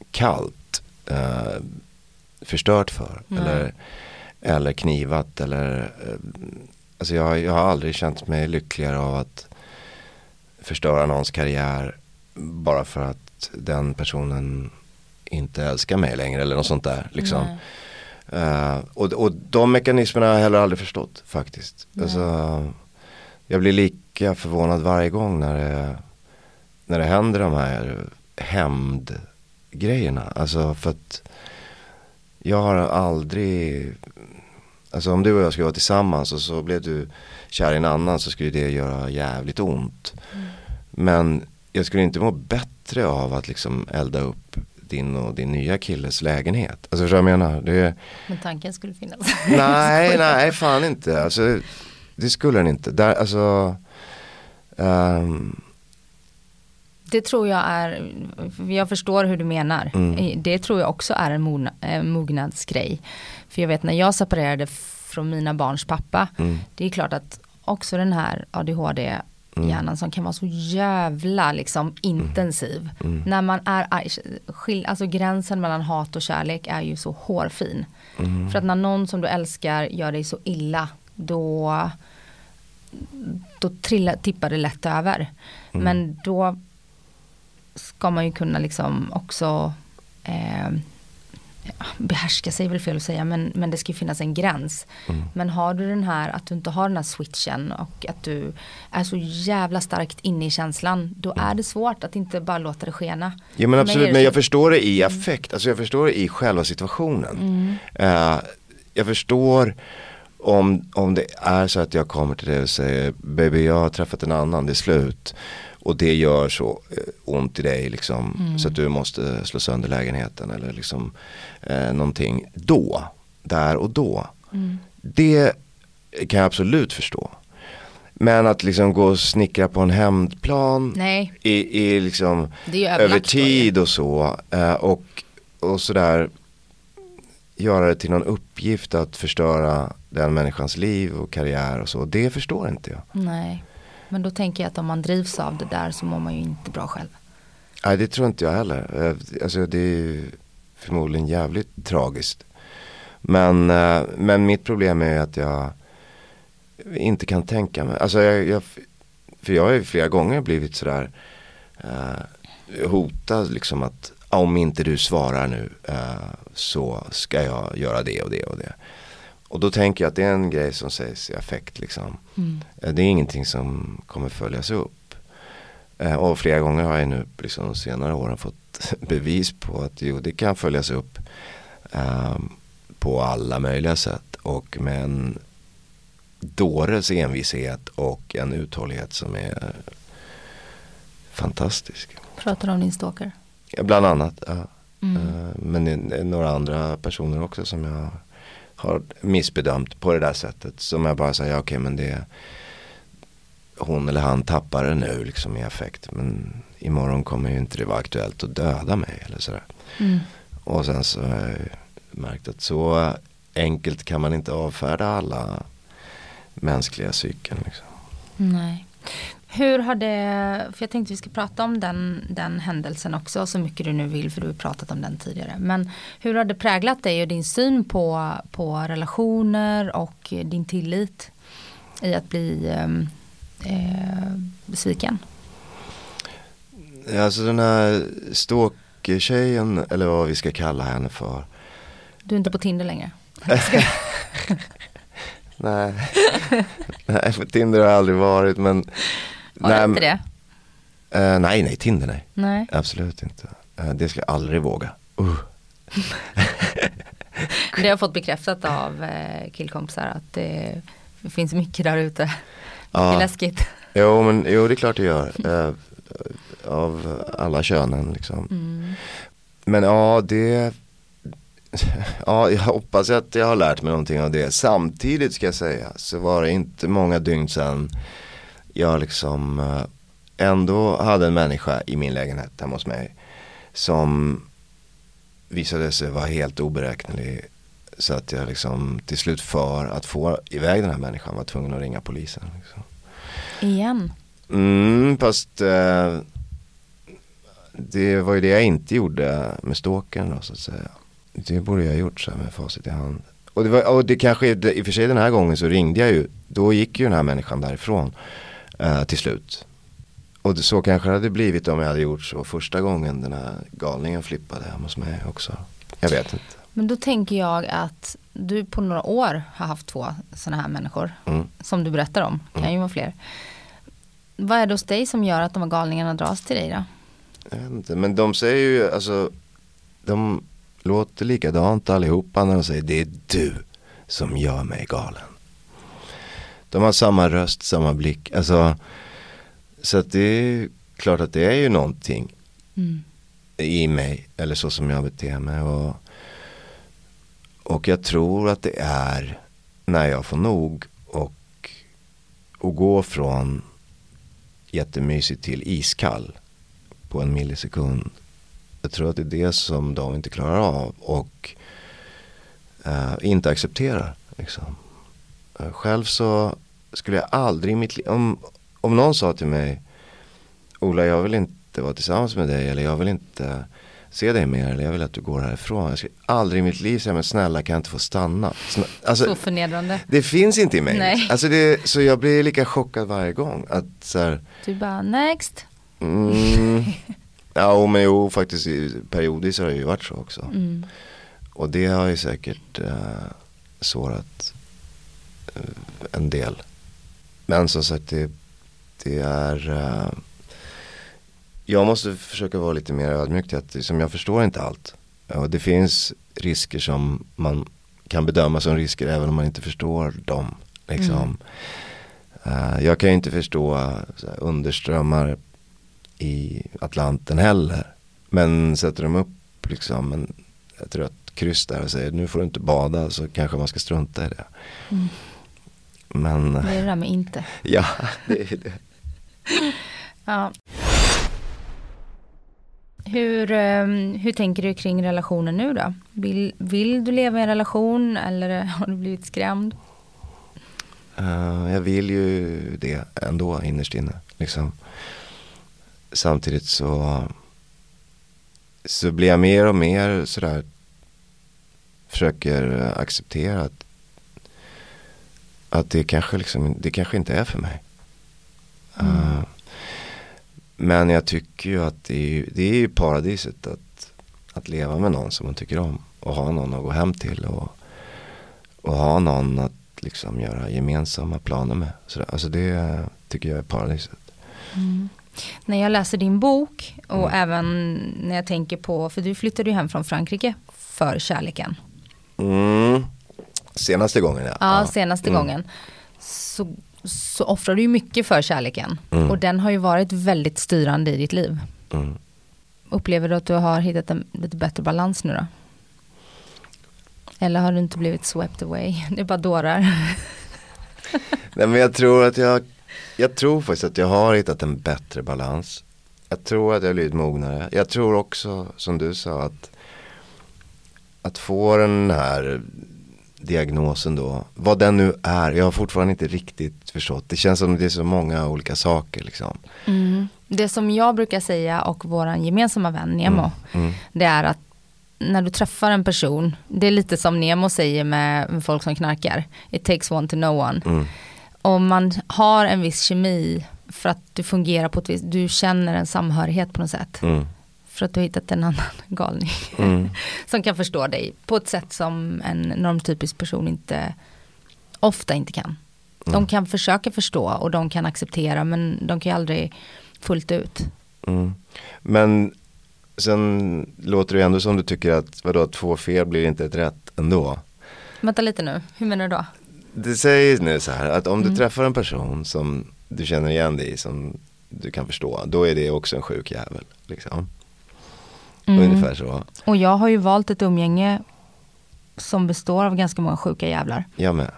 kallt eh, förstört för. Mm. Eller, eller knivat. Eller, eh, alltså jag, jag har aldrig känt mig lyckligare av att förstöra någons karriär bara för att den personen inte älskar mig längre eller något sånt där liksom. Uh, och, och de mekanismerna har jag heller aldrig förstått faktiskt. Alltså, jag blir lika förvånad varje gång när det, när det händer de här hämndgrejerna. Alltså för att jag har aldrig, alltså om du och jag skulle vara tillsammans och så blev du kär i en annan, så skulle det göra jävligt ont. Mm. Men jag skulle inte må bättre av att liksom elda upp din och din nya killes lägenhet. Alltså vad jag menar? Det är... Men tanken skulle finnas. Nej, nej, fan inte. Alltså, det skulle den inte. Där, alltså, um... Det tror jag är, jag förstår hur du menar. Mm. Det tror jag också är en mogna, äh, mognadsgrej. För jag vet när jag separerade från mina barns pappa, mm. det är klart att också den här A D H D hjärnan mm. som kan vara så jävla liksom intensiv. Mm. Mm. När man är skil, alltså gränsen mellan hat och kärlek är ju så hårfin. Mm. För att när någon som du älskar gör dig så illa, då då trillar, tippar det lätt över. Mm. Men då ska man ju kunna liksom också eh, behärska sig, väl fel att säga, men, men det ska ju finnas en gräns. Mm. Men har du den här, att du inte har den här switchen och att du är så jävla starkt inne i känslan, då mm. är det svårt att inte bara låta det skena. Ja men absolut, men jag förstår det i affekt, alltså jag förstår det i själva situationen. Mm. Uh, jag förstår om, om det är så att jag kommer till det och säger, baby jag har träffat en annan, det är slut. Och det gör så ont i dig liksom, mm. så att du måste slå sönder lägenheten eller liksom eh, någonting. Då, där och då. Mm. Det kan jag absolut förstå. Men att liksom gå och snickra på en hämndplan Nej. I, i liksom över tid och så. Eh, och, och sådär göra det till någon uppgift att förstöra den människans liv och karriär och så. Det förstår inte jag. Nej. Men då tänker jag att om man drivs av det där så mår man ju inte bra själv. Nej, det tror inte jag heller. Alltså det är ju förmodligen jävligt tragiskt. Men, men mitt problem är att jag inte kan tänka mig. Alltså jag, jag, för jag har ju flera gånger blivit sådär uh, hotad liksom att om inte du svarar nu uh, så ska jag göra det och det och det. Och då tänker jag att det är en grej som sägs i affekt liksom. Mm. Det är ingenting som kommer följas upp. Eh, och flera gånger har jag nu liksom de senare åren fått bevis på att jo, det kan följas upp eh, på alla möjliga sätt. Och med en dåres envishet och en uthållighet som är fantastisk. Pratar du om din stalker? Ja, bland annat, ja. Mm. Eh, men det är några andra personer också som jag har missbedömt på det där sättet. Som jag bara säger, ja, okej, men det hon eller han tappar det nu liksom i affekt. Men imorgon kommer ju inte det vara aktuellt att döda mig eller sådär. Mm. Och sen så har jag märkt att så enkelt kan man inte avfärda alla mänskliga cykeln liksom. Nej. Hur har det, för jag tänkte vi ska prata om den, den händelsen också så mycket du nu vill, för du har pratat om den tidigare. Men hur har det präglat dig och din syn på, på relationer och din tillit i att bli eh, besviken? Alltså den här stalker-tjejen, eller vad vi ska kalla henne för. Du är inte på Tinder längre? Nej. Nej, på Tinder har jag aldrig varit, men har nej, inte det? Uh, nej, nej, Tinder nej. Nej. Absolut inte. Uh, det ska jag aldrig våga. Uh. Det har jag fått bekräftat av eh, killkompisar att det finns mycket där ute. Mycket ja. Läskigt. Jo, men jo, det är klart det gör. Uh, av alla könen liksom. Mm. Men ja, det ja, jag hoppas att jag har lärt mig någonting av det. Samtidigt ska jag säga så var det inte många dygn sedan jag liksom ändå hade en människa i min lägenhet hemma hos mig som visade sig vara helt oberäknelig, så att jag liksom till slut för att få iväg den här människan var tvungen att ringa polisen liksom. Igen? Mm, fast eh, det var ju det jag inte gjorde med stalkern då, så att säga. Det borde jag ha gjort så här med facit i hand. Och det, var, och det kanske, i och för sig den här gången så ringde jag ju, då gick ju den här människan därifrån uh, till slut. Och det, så kanske det hade blivit om jag hade gjort så första gången den här galningen flippade hemma hos mig också. Jag vet inte. Men då tänker jag att du på några år har haft två sådana här människor mm. som du berättar om. Kan mm. ju vara fler. Vad är det hos dig som gör att de här galningarna dras till dig då? Jag vet inte, men de säger ju, alltså, de låter likadant allihopa när de säger det är du som gör mig galen. De har samma röst, samma blick, alltså, så att det är klart att det är ju någonting mm. i mig, eller så som jag beter mig, och, och jag tror att det är när jag får nog och, och gå från jättemysigt till iskall på en millisekund. Jag tror att det är det som de inte klarar av och uh, inte accepterar. Liksom. Uh, själv så skulle jag aldrig i mitt liv, om, om någon sa till mig, Ola, jag vill inte vara tillsammans med dig, eller jag vill inte se dig mer, eller jag vill att du går härifrån. Jag skulle aldrig i mitt liv säga, men snälla, kan jag inte få stanna? Snä, alltså, så förnedrande. Det finns inte i mig. Nej. Alltså det, så jag blir lika chockad varje gång. Att, så här, du bara, next. Mm, ja, men jo, faktiskt periodiskt har det ju varit så också. Mm. Och det har ju säkert uh, sårat uh, en del. Men som sagt, det, det är... Uh, jag måste försöka vara lite mer ödmjuk till att som jag förstår inte allt. Och det finns risker som man kan bedöma som risker även om man inte förstår dem. Liksom. Mm. Uh, jag kan ju inte förstå så här, underströmmar i Atlanten heller. Men sätter de upp liksom en, ett rött kryss där och säger nu får du inte bada, så kanske man ska strunta i det. Mm. Men, det är det där med inte. Ja, det är det. Ja. Hur, hur tänker du kring relationen nu då? Vill, vill du leva i en relation eller har du blivit skrämd? Uh, jag vill ju det ändå innerst inne. Liksom. Samtidigt så, så blir jag mer och mer sådär, försöker acceptera att, att det, kanske liksom, det kanske inte är för mig. Mm. Uh, Men jag tycker ju att det är, det är ju paradiset att, att leva med någon som man tycker om. Och ha någon att gå hem till. Och, och ha någon att liksom göra gemensamma planer med. Så, alltså det tycker jag är paradiset. Mm. När jag läser din bok och mm. även när jag tänker på, för du flyttade ju hem från Frankrike för kärleken. Mm. Senaste gången ja. Ja, senaste mm. gången. Så så offrar du ju mycket för kärleken. Mm. Och den har ju varit väldigt styrande i ditt liv. Mm. Upplever du att du har hittat en lite bättre balans nu då? Eller har du inte blivit swept away? Det är bara dårar. Nej, men jag tror att jag jag tror faktiskt att jag har hittat en bättre balans. Jag tror att jag har blivit mognare. Jag tror också, som du sa, att att få den här diagnosen då, vad den nu är, jag har fortfarande inte riktigt förstått. Det känns som det är så många olika saker liksom. Mm. Det som jag brukar säga och våran gemensamma vän Nemo, mm. Mm. det är att när du träffar en person, det är lite som Nemo säger med folk som knarkar, it takes one to know one. Mm. Om man har en viss kemi för att du fungerar på ett vis, du känner en samhörighet på något sätt. Mm. För att du har hittat en annan galning mm. som kan förstå dig på ett sätt som en normtypisk person inte ofta inte kan. Mm. De kan försöka förstå och de kan acceptera, men de kan ju aldrig fullt ut. Mm. Men sen låter det ändå som du tycker att vadå, två fel blir inte ett rätt ändå. Vänta lite nu, hur menar du då? Det säger nu så här att om mm. du träffar en person som du känner igen dig i, som du kan förstå, då är det också en sjuk jävel liksom. Mm. Ungefär så. Och jag har ju valt ett umgänge som består av ganska många sjuka jävlar. Jag med.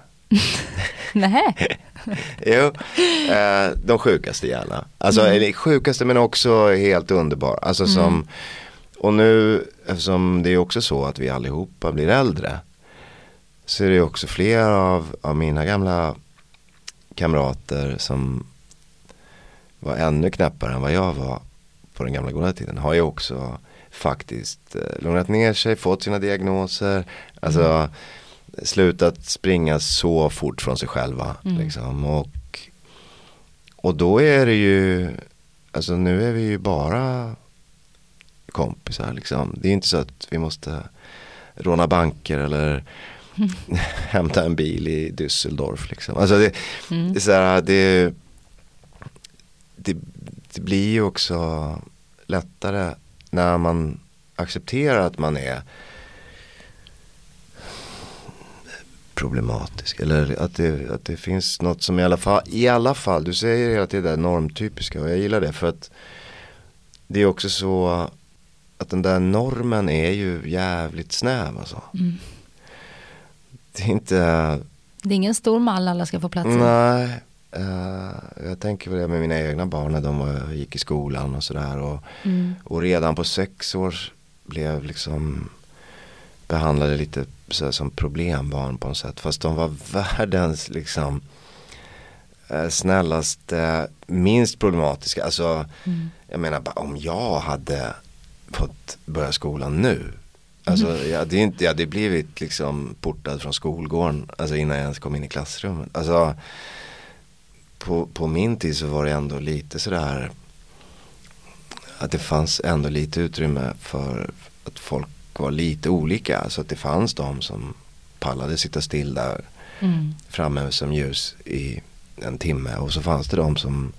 Nej. Jo, eh, de sjukaste gärna. Alltså mm. sjukaste men också helt underbar. Alltså mm. som, och nu eftersom det är också så att vi allihopa blir äldre, så är det också flera av, av mina gamla kamrater som var ännu knäppare än vad jag var på den gamla goda tiden har ju också faktiskt eh, lugnat ner sig, fått sina diagnoser, alltså mm. slutat springa så fort från sig själva mm. liksom. och och då är det ju, alltså nu är vi ju bara kompisar liksom. Det är inte så att vi måste råna banker eller mm. hämta en bil i Düsseldorf liksom. Alltså det, mm. det är så här, det, det det blir ju också lättare när man accepterar att man är problematisk, eller att det, att det finns något som i alla fall, i alla fall du säger att det är det normtypiska, och jag gillar det för att det är också så att den där normen är ju jävligt snäv alltså. Mm. Det är inte, det är ingen stor mall alla ska få plats i. Nej. Uh, jag tänker på det med mina egna barn när de var, gick i skolan och sådär, och, mm. och redan på sex år blev liksom behandlade lite så som problembarn på något sätt, fast de var världens liksom uh, snällaste, minst problematiska, alltså mm. jag menar bara, om jag hade fått börja skolan nu, alltså mm. jag hade inte, jag hade blivit liksom portad från skolgården, alltså innan jag ens kom in i klassrummet, alltså På, på min tid så var det ändå lite sådär att det fanns ändå lite utrymme för att folk var lite olika, så att det fanns de som pallade sitta still där mm. framme som ljus i en timme, och så fanns det de som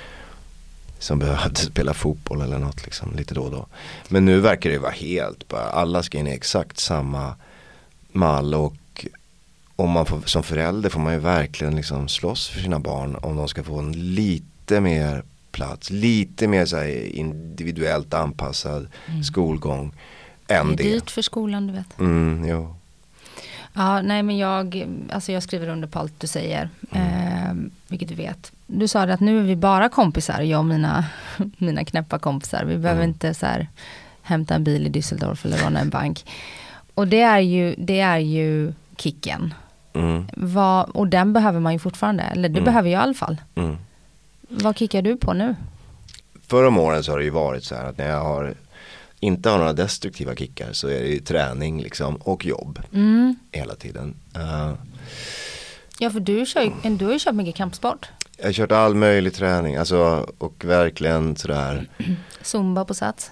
som behövde spela fotboll eller något liksom, lite då och då. Men nu verkar det vara helt bara, alla ska in i exakt samma mall, och om man får, som förälder får man ju verkligen liksom slåss för sina barn om de ska få en lite mer plats, lite mer så här individuellt anpassad mm. skolgång än det. Det är dyrt för skolan, du vet. Mm, jo. Ja, nej men jag, alltså jag skriver under på allt du säger, mm. eh, vilket du vet. Du sa det att nu är vi bara kompisar, jag och mina, mina knäppa kompisar. Vi behöver mm. inte så här hämta en bil i Düsseldorf eller råna en bank. Och det är ju, det är ju kicken. Mm. Vad, och den behöver man ju fortfarande, eller det mm. behöver jag i alla fall. Mm. Vad kickar du på nu? Förra om åren så har det ju varit så här att när jag har inte har några destruktiva kickar så är det ju träning liksom, och jobb mm. hela tiden. Uh, ja, för du, kör, du har ju kört mycket kampsport. Jag har kört all möjlig träning, alltså, och verkligen sådär. Zumba på sats.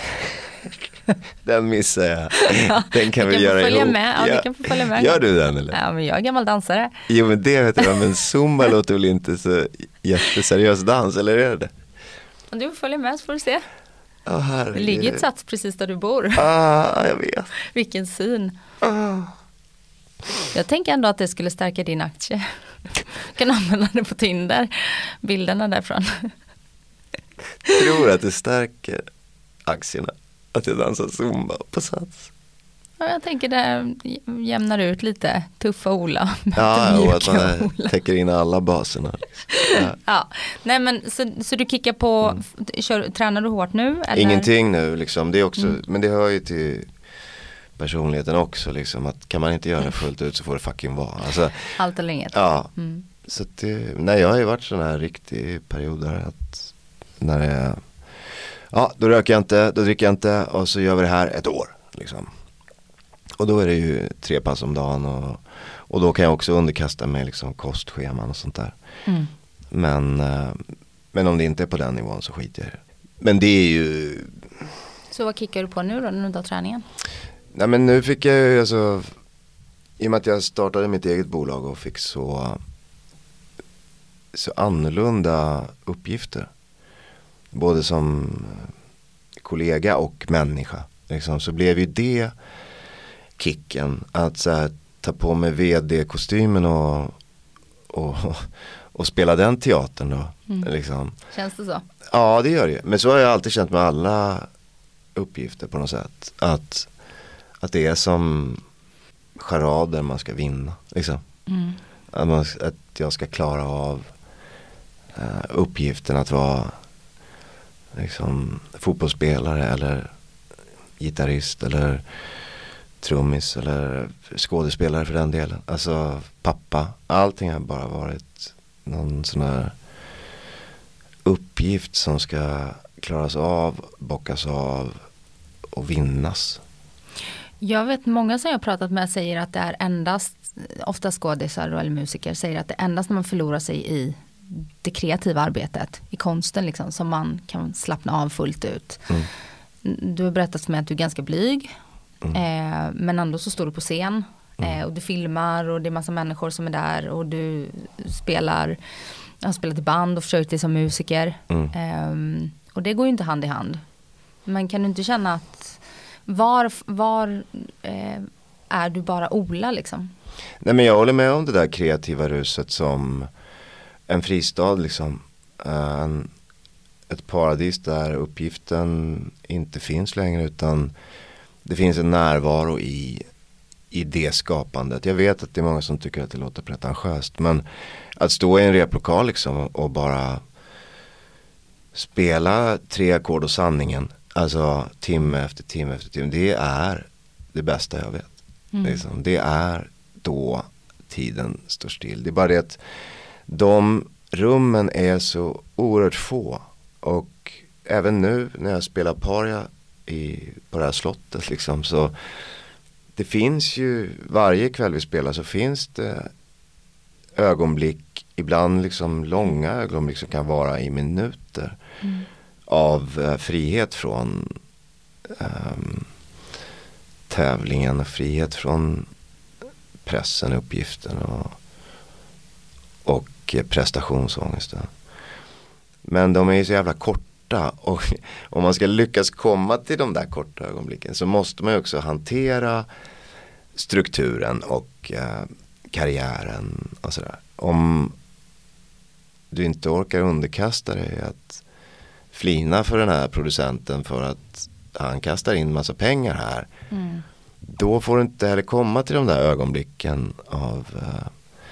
Den missar jag. Den kan vi kan göra ihop. Med. Ja, ja. Kan få följa med. Gör du den eller? Ja, men jag är gammal dansare. Jo, men det vet jag. Men Zumba låter väl inte så jätteseriös dans, eller är det? Om du får följa med så får du se. Oh, det ligger ett sats precis där du bor. Ah, jag vet. Vilken syn. Ah. Jag tänker ändå att det skulle stärka din aktie. Du kan använda det på Tinder. Bilderna därifrån. Tror att det stärker aktierna att jag dansar Zumba på sats? Ja, jag tänker det jämnar ut lite tuffa Ola. Ja, och att man Ola. Täcker in alla baserna. Ja. Ja. Nej, men så, så du kickar på, mm. kör, tränar du hårt nu? Eller? Ingenting nu liksom, det är också, mm. men det hör ju till personligheten också liksom, att kan man inte göra det fullt ut så får det fucking vara. Alltså, allt eller inget. Ja, mm. så att det, nej, jag har ju varit sån här riktig period där att när det är, ja, då röker jag inte, då dricker jag inte, och så gör vi det här ett år liksom. Och då är det ju tre pass om dagen, och, och då kan jag också underkasta mig liksom kostscheman och sånt där. Mm. Men, men om det inte är på den nivån så skiter jag. Men det är ju... Så vad kickar du på nu då, när du tar träningen? Nej, men nu fick jag ju alltså, i och med att jag startade mitt eget bolag och fick så, så annorlunda uppgifter. Både som kollega och människa. Liksom, så blev ju det kicken. Att så här, ta på mig vd-kostymen och, och, och spela den teatern då. Mm. Liksom. Känns det så? Ja, det gör det. Men så har jag alltid känt med alla uppgifter på något sätt. Att, att det är som charader man ska vinna. Liksom. Mm. Att, man, att jag ska klara av uh, uppgiften att vara liksom fotbollsspelare eller gitarrist eller trummis eller skådespelare för den delen. Alltså pappa, allting har bara varit någon sån här uppgift som ska klaras av, bockas av och vinnas. Jag vet många som jag har pratat med säger att det är endast, ofta skådisar eller musiker säger att det är endast när man förlorar sig i det kreativa arbetet, i konsten liksom, som man kan slappna av fullt ut. Mm. Du har berättat för mig att du är ganska blyg, mm. eh, men ändå så står du på scen mm. eh, och du filmar och det är massa människor som är där och du spelar, har spelat i band och försökt dig som musiker. Mm. Eh, och det går ju inte hand i hand. Men kan du inte känna att var, var eh, är du bara Ola liksom? Nej, men jag håller med om det där kreativa ruset som en fristad liksom. En, ett paradis där uppgiften inte finns längre, utan det finns en närvaro i, i det skapandet. Jag vet att det är många som tycker att det låter pretentiöst, men att stå i en replokal liksom och bara spela tre ackord och sanningen, alltså timme efter timme efter timme, det är det bästa jag vet. Mm. Liksom. Det är då tiden står still. Det är bara det att de rummen är så oerhört få, och även nu när jag spelar paria i, på det här slottet liksom, så det finns ju, varje kväll vi spelar så finns det ögonblick, ibland liksom långa ögonblick som kan vara i minuter mm. av uh, frihet från um, tävlingen och frihet från pressen, uppgiften och, och prestationsångesten. Men de är ju så jävla korta, och om man ska lyckas komma till de där korta ögonblicken så måste man ju också hantera strukturen och eh, karriären och sådär. Om du inte orkar underkasta dig att flina för den här producenten för att han kastar in massa pengar här, mm. då får du inte heller komma till de där ögonblicken av uh,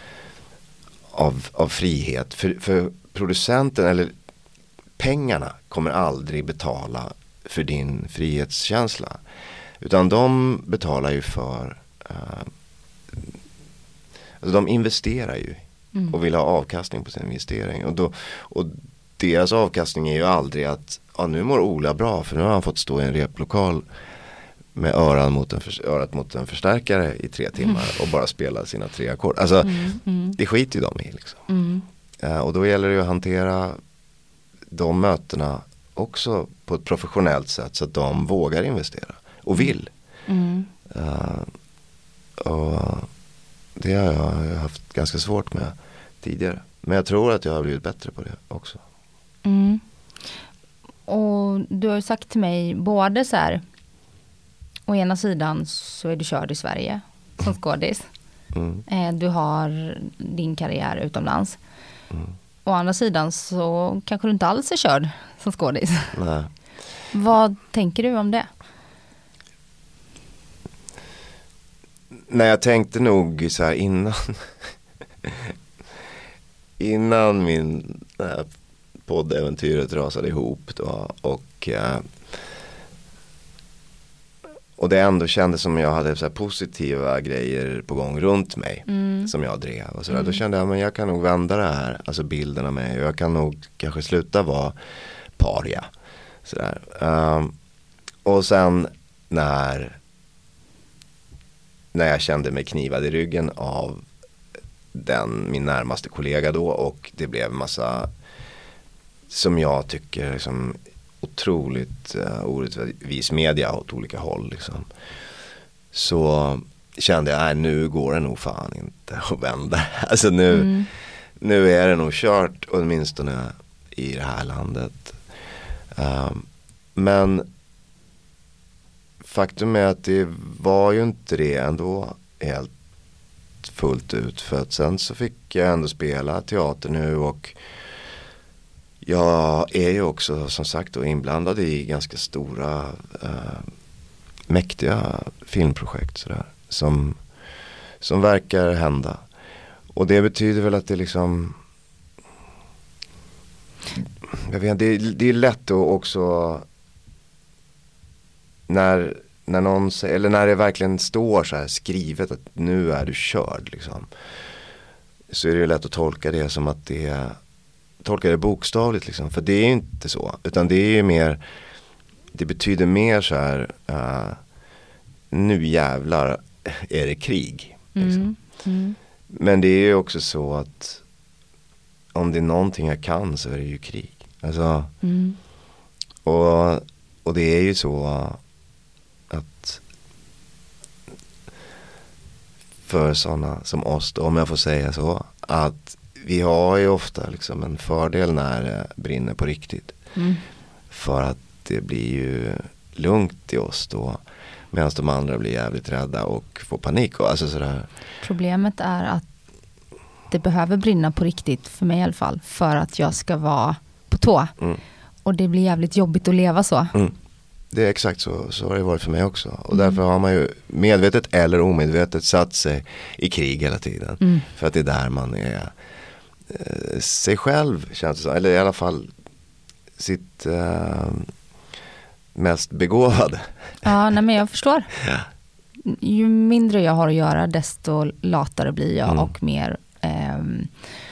av, av frihet. För, för producenten eller pengarna kommer aldrig betala för din frihetskänsla, utan de betalar ju för uh, alltså de investerar ju mm. och vill ha avkastning på sin investering, och, då, och deras avkastning är ju aldrig att ja, nu mår Ola bra för nu har han fått stå i en replokal med öran mot en för, örat mot en förstärkare i tre timmar mm. och bara spela sina tre ackord. Alltså mm. Mm. det skiter ju de i liksom. Mm. Uh, och då gäller det ju att hantera de mötena också på ett professionellt sätt så att de vågar investera och vill. Mm. Uh, och det har jag haft ganska svårt med tidigare. Men jag tror att jag har blivit bättre på det också. Mm. Och du har ju sagt till mig både så här, å ena sidan så är du körd i Sverige som skådis. Mm. Eh, du har din karriär utomlands. Mm. Å andra sidan så kanske du inte alls är körd som skådis. Nej. Vad tänker du om det? Nej, jag tänkte nog så här innan innan min äh, poddäventyret rasade ihop då, och äh, och det ändå kändes som jag hade så här positiva grejer på gång runt mig mm. som jag drev och sådär. Mm. Då kände jag men jag kan nog vända det här, alltså bilden av mig, och jag kan nog kanske sluta vara paria sådär. Um, och sen när när jag kände mig knivad i ryggen av den, min närmaste kollega då, och det blev massa som jag tycker liksom otroligt uh, orättvis media åt olika håll liksom. Så kände jag, nej, nu går det nog fan inte att vända. Alltså nu, mm. nu är det nog kört, åtminstone i det här landet. Um, men faktum är att det var ju inte det ändå helt fullt ut, för att sen så fick jag ändå spela teater nu, och jag är ju också som sagt då inblandad i ganska stora äh, mäktiga filmprojekt sådär, som, som verkar hända. Och det betyder väl att det liksom jag vet, det, det är lätt att också när, när någon säger, eller när det verkligen står så här skrivet att nu är du körd liksom, så är det ju lätt att tolka det som att det tolka det bokstavligt liksom. För det är ju inte så. Utan det är ju mer, det betyder mer så här, uh, nu jävlar är det krig. Liksom. Mm. Mm. Men det är ju också så att om det är någonting jag kan så är det ju krig. Alltså, Mm. och, och det är ju så att för sådana som oss då, om jag får säga så, att vi har ju ofta liksom en fördel när det brinner på riktigt. Mm. För att det blir ju lugnt i oss då, medan de andra blir jävligt rädda och får panik. Och alltså sådär. Problemet är att det behöver brinna på riktigt, för mig i alla fall, för att jag ska vara på tå. Mm. Och det blir jävligt jobbigt att leva så. Mm. Det är exakt så, så har det varit för mig också. Och Mm. därför har man ju medvetet eller omedvetet satt sig i krig hela tiden. Mm. För att det är där man är eh, sig själv, känns det så. Eller i alla fall sitt eh, mest begåvade. Ja, nej, men jag förstår. Ja. Ju mindre jag har att göra, desto latare blir jag Mm. och mer ehm,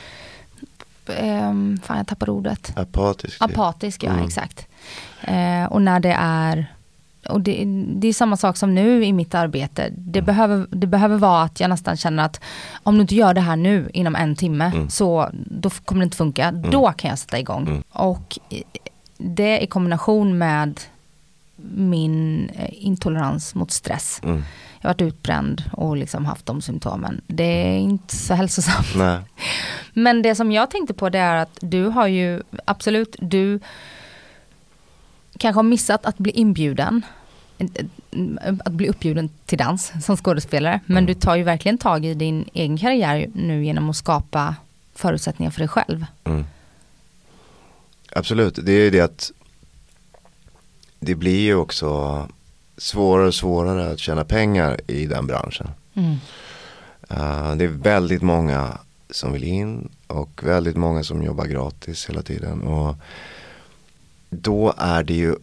ehm, fan, jag tappar ordet. Apatisk. typ. Apatisk, ja, Mm. exakt. Eh, och när det är och det, det är samma sak som nu i mitt arbete. Det, Mm. behöver, det behöver vara att jag nästan känner att om du inte gör det här nu inom en timme Mm. så då kommer det inte funka. Mm. Då kan jag sätta igång. Mm. Och det i kombination med min intolerans mot stress. Mm. Jag har varit utbränd och liksom haft de symptomen. Det är inte så hälsosamt. Nej. Men det som jag tänkte på, det är att du har ju absolut, du kanske har missat att bli inbjuden, att bli uppbjuden till dans som skådespelare. Men Mm. du tar ju verkligen tag i din egen karriär nu genom att skapa förutsättningar för dig själv. Mm. Absolut, det är ju det att det blir ju också svårare och svårare att tjäna pengar i den branschen. Mm. Uh, det är väldigt många som vill in och väldigt många som jobbar gratis hela tiden. Och då är det ju,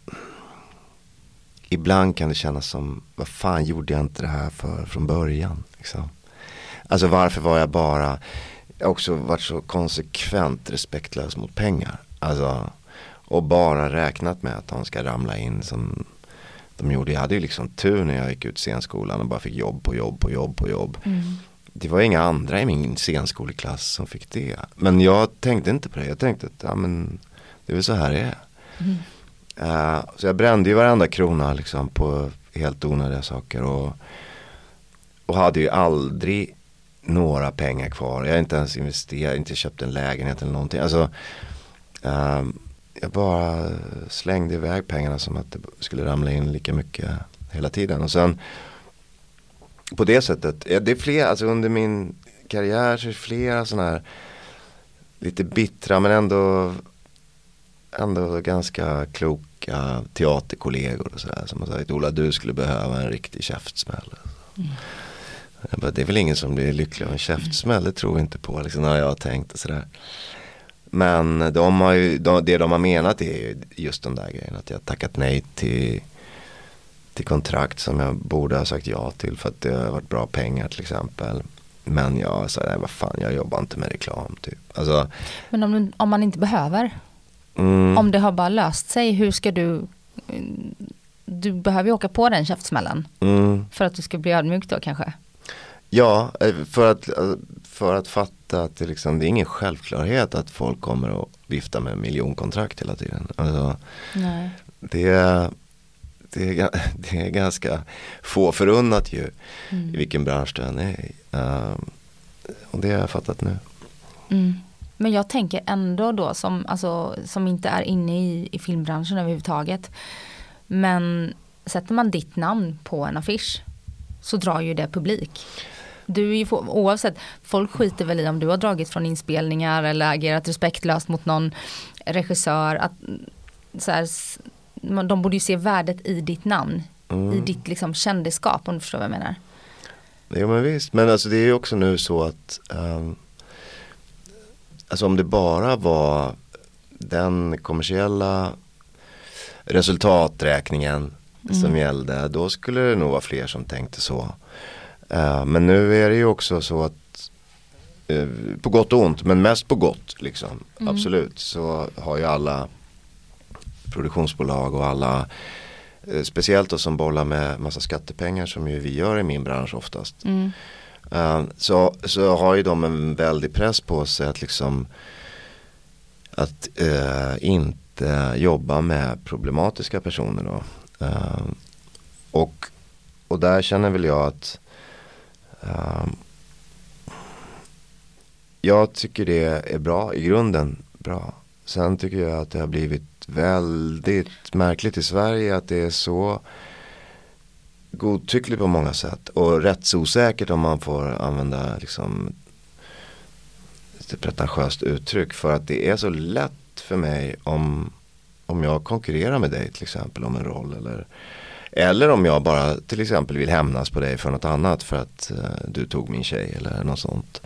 ibland kan det kännas som, vad fan gjorde jag inte det här för från början? Liksom. Alltså varför var jag bara, jag har också varit så konsekvent respektlös mot pengar. Alltså, och bara räknat med att de ska ramla in som de gjorde. Jag hade ju liksom tur när jag gick ut scenskolan och bara fick jobb på jobb på jobb på jobb. Mm. Det var inga andra i min scenskoleklass som fick det. Men jag tänkte inte på det. Jag tänkte att ja, men, det är väl så här det är. Mm. Uh, så jag brände ju varenda krona liksom, på helt onödiga saker. Och, och hade ju aldrig några pengar kvar. Jag har inte ens investerat, inte köpt en lägenhet eller någonting. Alltså, uh, jag bara slängde iväg pengarna som att det skulle ramla in lika mycket hela tiden. Och sen på det sättet, det är fler, alltså under min karriär så är det flera sådana här lite bittra men ändå ändå ganska kloka teaterkollegor och sådär som har sagt, Ola, du skulle behöva en riktig käftsmäll. Mm. Jag bara, det är väl ingen som blir lycklig av en käftsmäll, det tror jag inte på, liksom, när jag har tänkt och sådär. Men de har ju, de, det de har menat är ju just den där grejen, att jag har tackat nej till till kontrakt som jag borde ha sagt ja till för att det har varit bra pengar till exempel. Men jag sa, nej vad fan, jag jobbar inte med reklam typ. Alltså, Men om, om man inte behöver, mm, om det har bara löst sig, hur ska du, du behöver ju åka på den käftsmällen mm, för att du ska bli ödmjuk då kanske. ja, för att, för att fatta att det, liksom, det är ingen självklarhet att folk kommer att vifta med miljonkontrakt hela tiden. Alltså, Nej. det är Det är, det är ganska få förunnat ju Mm. i vilken bransch du än är i. Uh, och det har jag fattat nu. Mm. Men jag tänker ändå då som, alltså, som inte är inne i, i filmbranschen överhuvudtaget. Men sätter man ditt namn på en affisch så drar ju det publik. Du är ju, oavsett, folk skiter väl i om du har dragit från inspelningar eller agerat respektlöst mot någon regissör. Att, så här, de borde ju se värdet i ditt namn, mm. i ditt liksom kändisskap, om du förstår vad jag menar. Jo men visst, men alltså det är ju också nu så att um, alltså om det bara var den kommersiella resultaträkningen mm. som gällde, då skulle det nog vara fler som tänkte så. Uh, men nu är det ju också så att eh, på gott och ont, men mest på gott liksom. Mm. Absolut, så har ju alla produktionsbolag och alla eh, speciellt då som bollar med massa skattepengar som ju vi gör i min bransch oftast. Mm. Uh, så, så har ju de en väldig press på sig att liksom att uh, inte jobba med problematiska personer då. Uh, och, och där känner väl jag att uh, jag tycker det är bra i grunden bra. Sen tycker jag att det har blivit väldigt märkligt i Sverige att det är så godtyckligt på många sätt och rätt så osäkert om man får använda liksom ett pretentiöst uttryck, för att det är så lätt för mig om, om jag konkurrerar med dig till exempel om en roll eller, eller om jag bara till exempel vill hämnas på dig för något annat för att uh, du tog min tjej eller något sånt,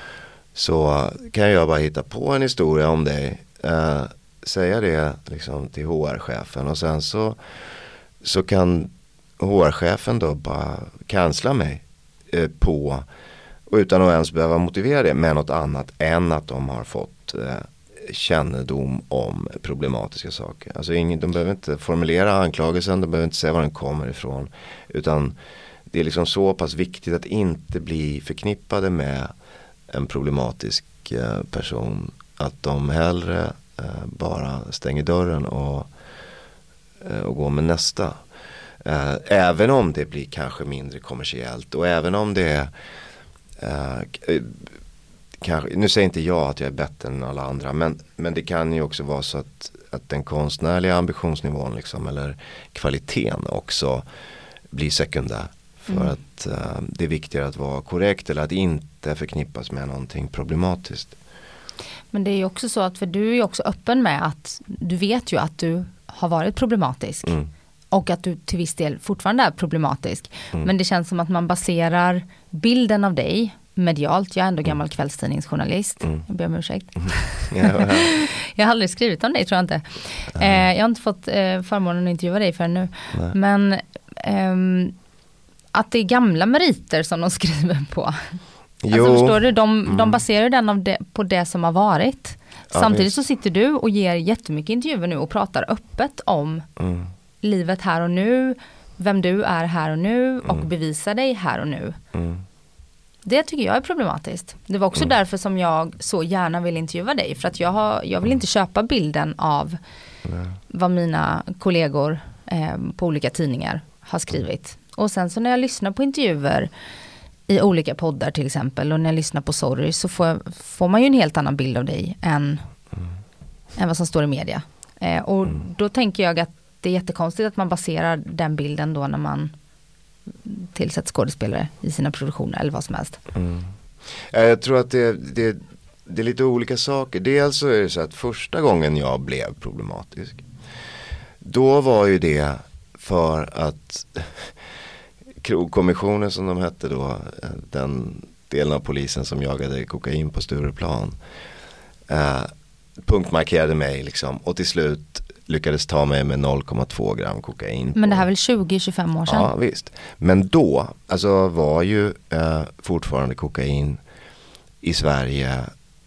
så kan jag bara hitta på en historia om dig, uh, säga det liksom till H R-chefen och sen så, så kan H R-chefen då bara cancella mig eh, på, och utan att ens behöva motivera det med något annat än att de har fått eh, kännedom om problematiska saker. Alltså ingen, de behöver inte formulera anklagelsen, de behöver inte säga var den kommer ifrån, utan det är liksom så pass viktigt att inte bli förknippade med en problematisk eh, person att de hellre eh, bara stänger dörren och, eh, och går med nästa. Uh, även om det blir kanske mindre kommersiellt och även om det är uh, kanske, nu säger inte jag att jag är bättre än alla andra, men, men det kan ju också vara så att, att den konstnärliga ambitionsnivån liksom, eller kvaliteten också blir sekundär för mm. att uh, det är viktigare att vara korrekt eller att inte förknippas med någonting problematiskt. Men det är ju också så att, för du är ju också öppen med att du vet ju att du har varit problematisk. Mm. Och att du till viss del fortfarande är problematisk. Mm. Men det känns som att man baserar bilden av dig medialt. Jag är ändå gammal mm. kvällstidningsjournalist. Mm. Jag ber om ursäkt. Mm. Ja, ja. Jag har aldrig skrivit om dig, tror jag inte. Mm. Eh, jag har inte fått eh, förmånen att intervjua dig förrän nu. Nej. Men eh, att det är gamla meriter som de skriver på. Jo. Alltså förstår du, de, mm. de baserar den av det, på det som har varit. Ja, samtidigt visst. Så sitter du och ger jättemycket intervjuer nu och pratar öppet om mm. livet här och nu, vem du är här och nu och mm. bevisa dig här och nu. Mm. Det tycker jag är problematiskt. Det var också mm. därför som jag så gärna vill intervjua dig, för att jag, har, jag vill inte köpa bilden av mm. vad mina kollegor eh, på olika tidningar har skrivit. Och sen så när jag lyssnar på intervjuer i olika poddar till exempel, och när jag lyssnar på Sorry, så får, jag, får man ju en helt annan bild av dig än, mm. än vad som står i media. Eh, och mm. då tänker jag att det är jättekonstigt att man baserar den bilden då när man tillsätter skådespelare i sina produktioner eller vad som helst. Mm. Jag tror att det, det, det är lite olika saker. Dels så är det så att första gången jag blev problematisk, då var ju det för att krogkommissionen som de hette då, den delen av polisen som jagade kokain på Stureplan, eh, punktmarkerade mig liksom, och till slut lyckades ta mig med noll komma två gram kokain. Men det här är väl tjugo till tjugofem år sedan? Ja, visst. Men då, alltså var ju eh, fortfarande kokain i Sverige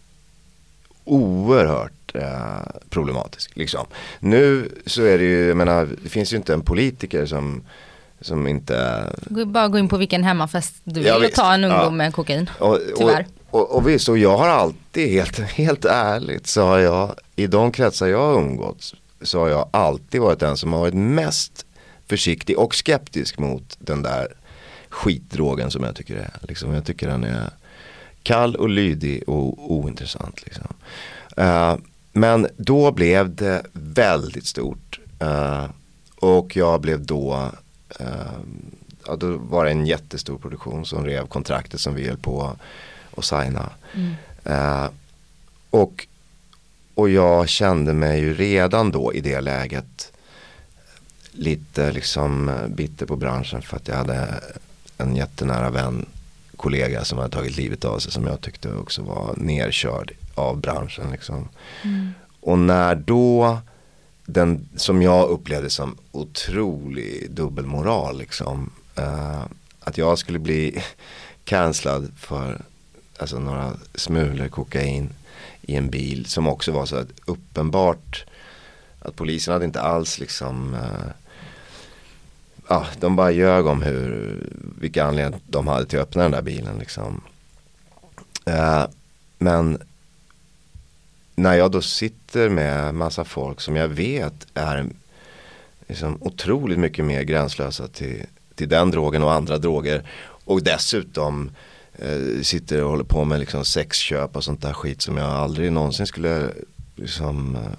oerhört eh, problematisk. Liksom. Nu så är det ju, jag menar, det finns ju inte en politiker som som inte... Bara gå in på vilken hemmafest du ja, vill och ta en ungdom ja. med kokain, och, tyvärr. Och, och, och visst, och jag har alltid, helt, helt ärligt, så har jag, i de kretsar jag har umgåtts, så har jag alltid varit den som har varit mest försiktig och skeptisk mot den där skitdrogen som jag tycker är. Liksom, jag tycker den är kall och lydig och ointressant. Liksom. Uh, men då blev det väldigt stort. Uh, och jag blev då... Uh, ja, då var det en jättestor produktion som rev kontraktet som vi höll på att signa. Mm. Uh, och, och jag kände mig ju redan då i det läget lite liksom bitter på branschen, för att jag hade en jättenära vän, kollega som hade tagit livet av sig, som jag tyckte också var nerkörd av branschen. Liksom. Mm. Och när då den som jag upplevde som otrolig dubbelmoral, liksom, uh, att jag skulle bli cancellad för alltså några smulor kokain i en bil som också var så att uppenbart att polisen hade inte alls liksom uh, ja, de bara ljög om hur, vilka anledningar de hade till att öppna den där bilen liksom. Uh, men när jag då sitter med massa folk som jag vet är liksom otroligt mycket mer gränslösa till, till den drogen och andra droger och dessutom eh, sitter och håller på med liksom sexköp och sånt där skit som jag aldrig någonsin skulle liksom eh,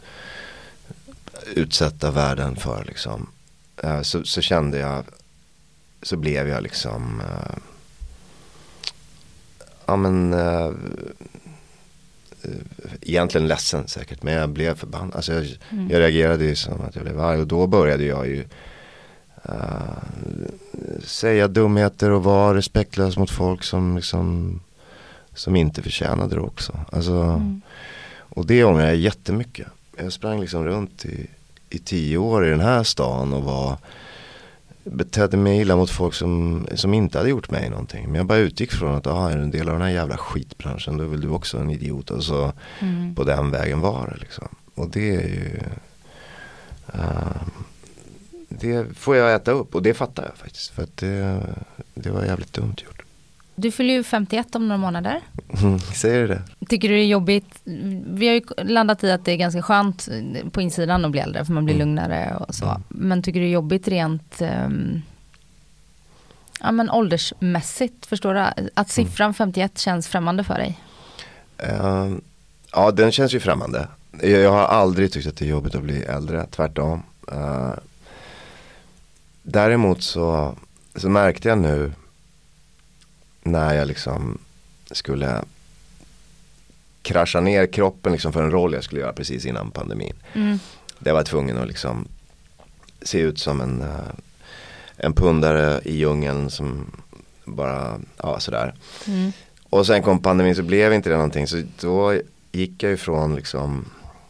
utsätta världen för liksom. Eh, så, så kände jag, så blev jag liksom eh, ja men eh, egentligen ledsen säkert, men jag blev förbannad. Alltså jag, mm. jag reagerade ju som att jag blev arg och då började jag ju uh, säga dumheter och vara respektlös mot folk som liksom som inte förtjänade det också. Alltså, mm. och det ångrar jag jättemycket. Jag sprang liksom runt i, i tio år i den här stan och var betedde mig illa mot folk som, som inte hade gjort mig någonting. Men jag bara utgick från att ah, är du en del av den här jävla skitbranschen, då är väl du också en idiot. Och så mm. på den vägen var det liksom. Och det är ju uh, det får jag äta upp. Och det fattar jag faktiskt. För att det, det var jävligt dumt gjort. Du fyller ju femtioett om några månader. Säger du det? Tycker du det är jobbigt? Vi har ju landat i att det är ganska skönt på insidan att bli äldre, för man blir mm. lugnare och så. Mm. Men tycker du det är jobbigt rent um, ja, men åldersmässigt, förstår du? Att siffran femtioett känns främmande för dig? Uh, ja, den känns ju främmande. Jag, jag har aldrig tyckt att det är jobbigt att bli äldre, tvärtom. Uh, däremot så, så märkte jag nu när jag liksom skulle krascha ner kroppen liksom för en roll jag skulle göra precis innan pandemin. Mm. Där var jag tvungen att liksom se ut som en, en pundare i djungeln som bara, ja sådär. Mm. Och sen kom pandemin, så blev inte det någonting. Så då gick jag ifrån liksom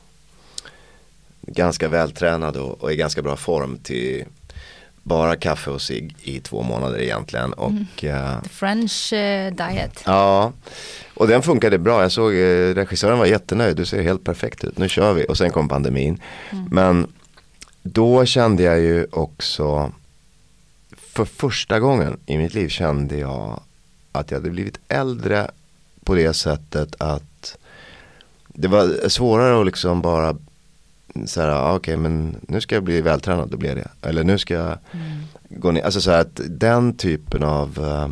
ganska vältränad och, och i ganska bra form till bara kaffe och cigg i två månader egentligen. Och, mm. uh, The French uh, diet. Ja, och den funkade bra. Jag såg uh, regissören var jättenöjd. Du ser helt perfekt ut. Nu kör vi. Och sen kom pandemin. Mm. Men då kände jag ju också, för första gången i mitt liv kände jag att jag hade blivit äldre på det sättet att det var svårare att liksom bara så här, okej, okay, men nu ska jag bli vältränad, då blir det. Eller nu ska jag mm. gå ner. Alltså så här att den typen av uh,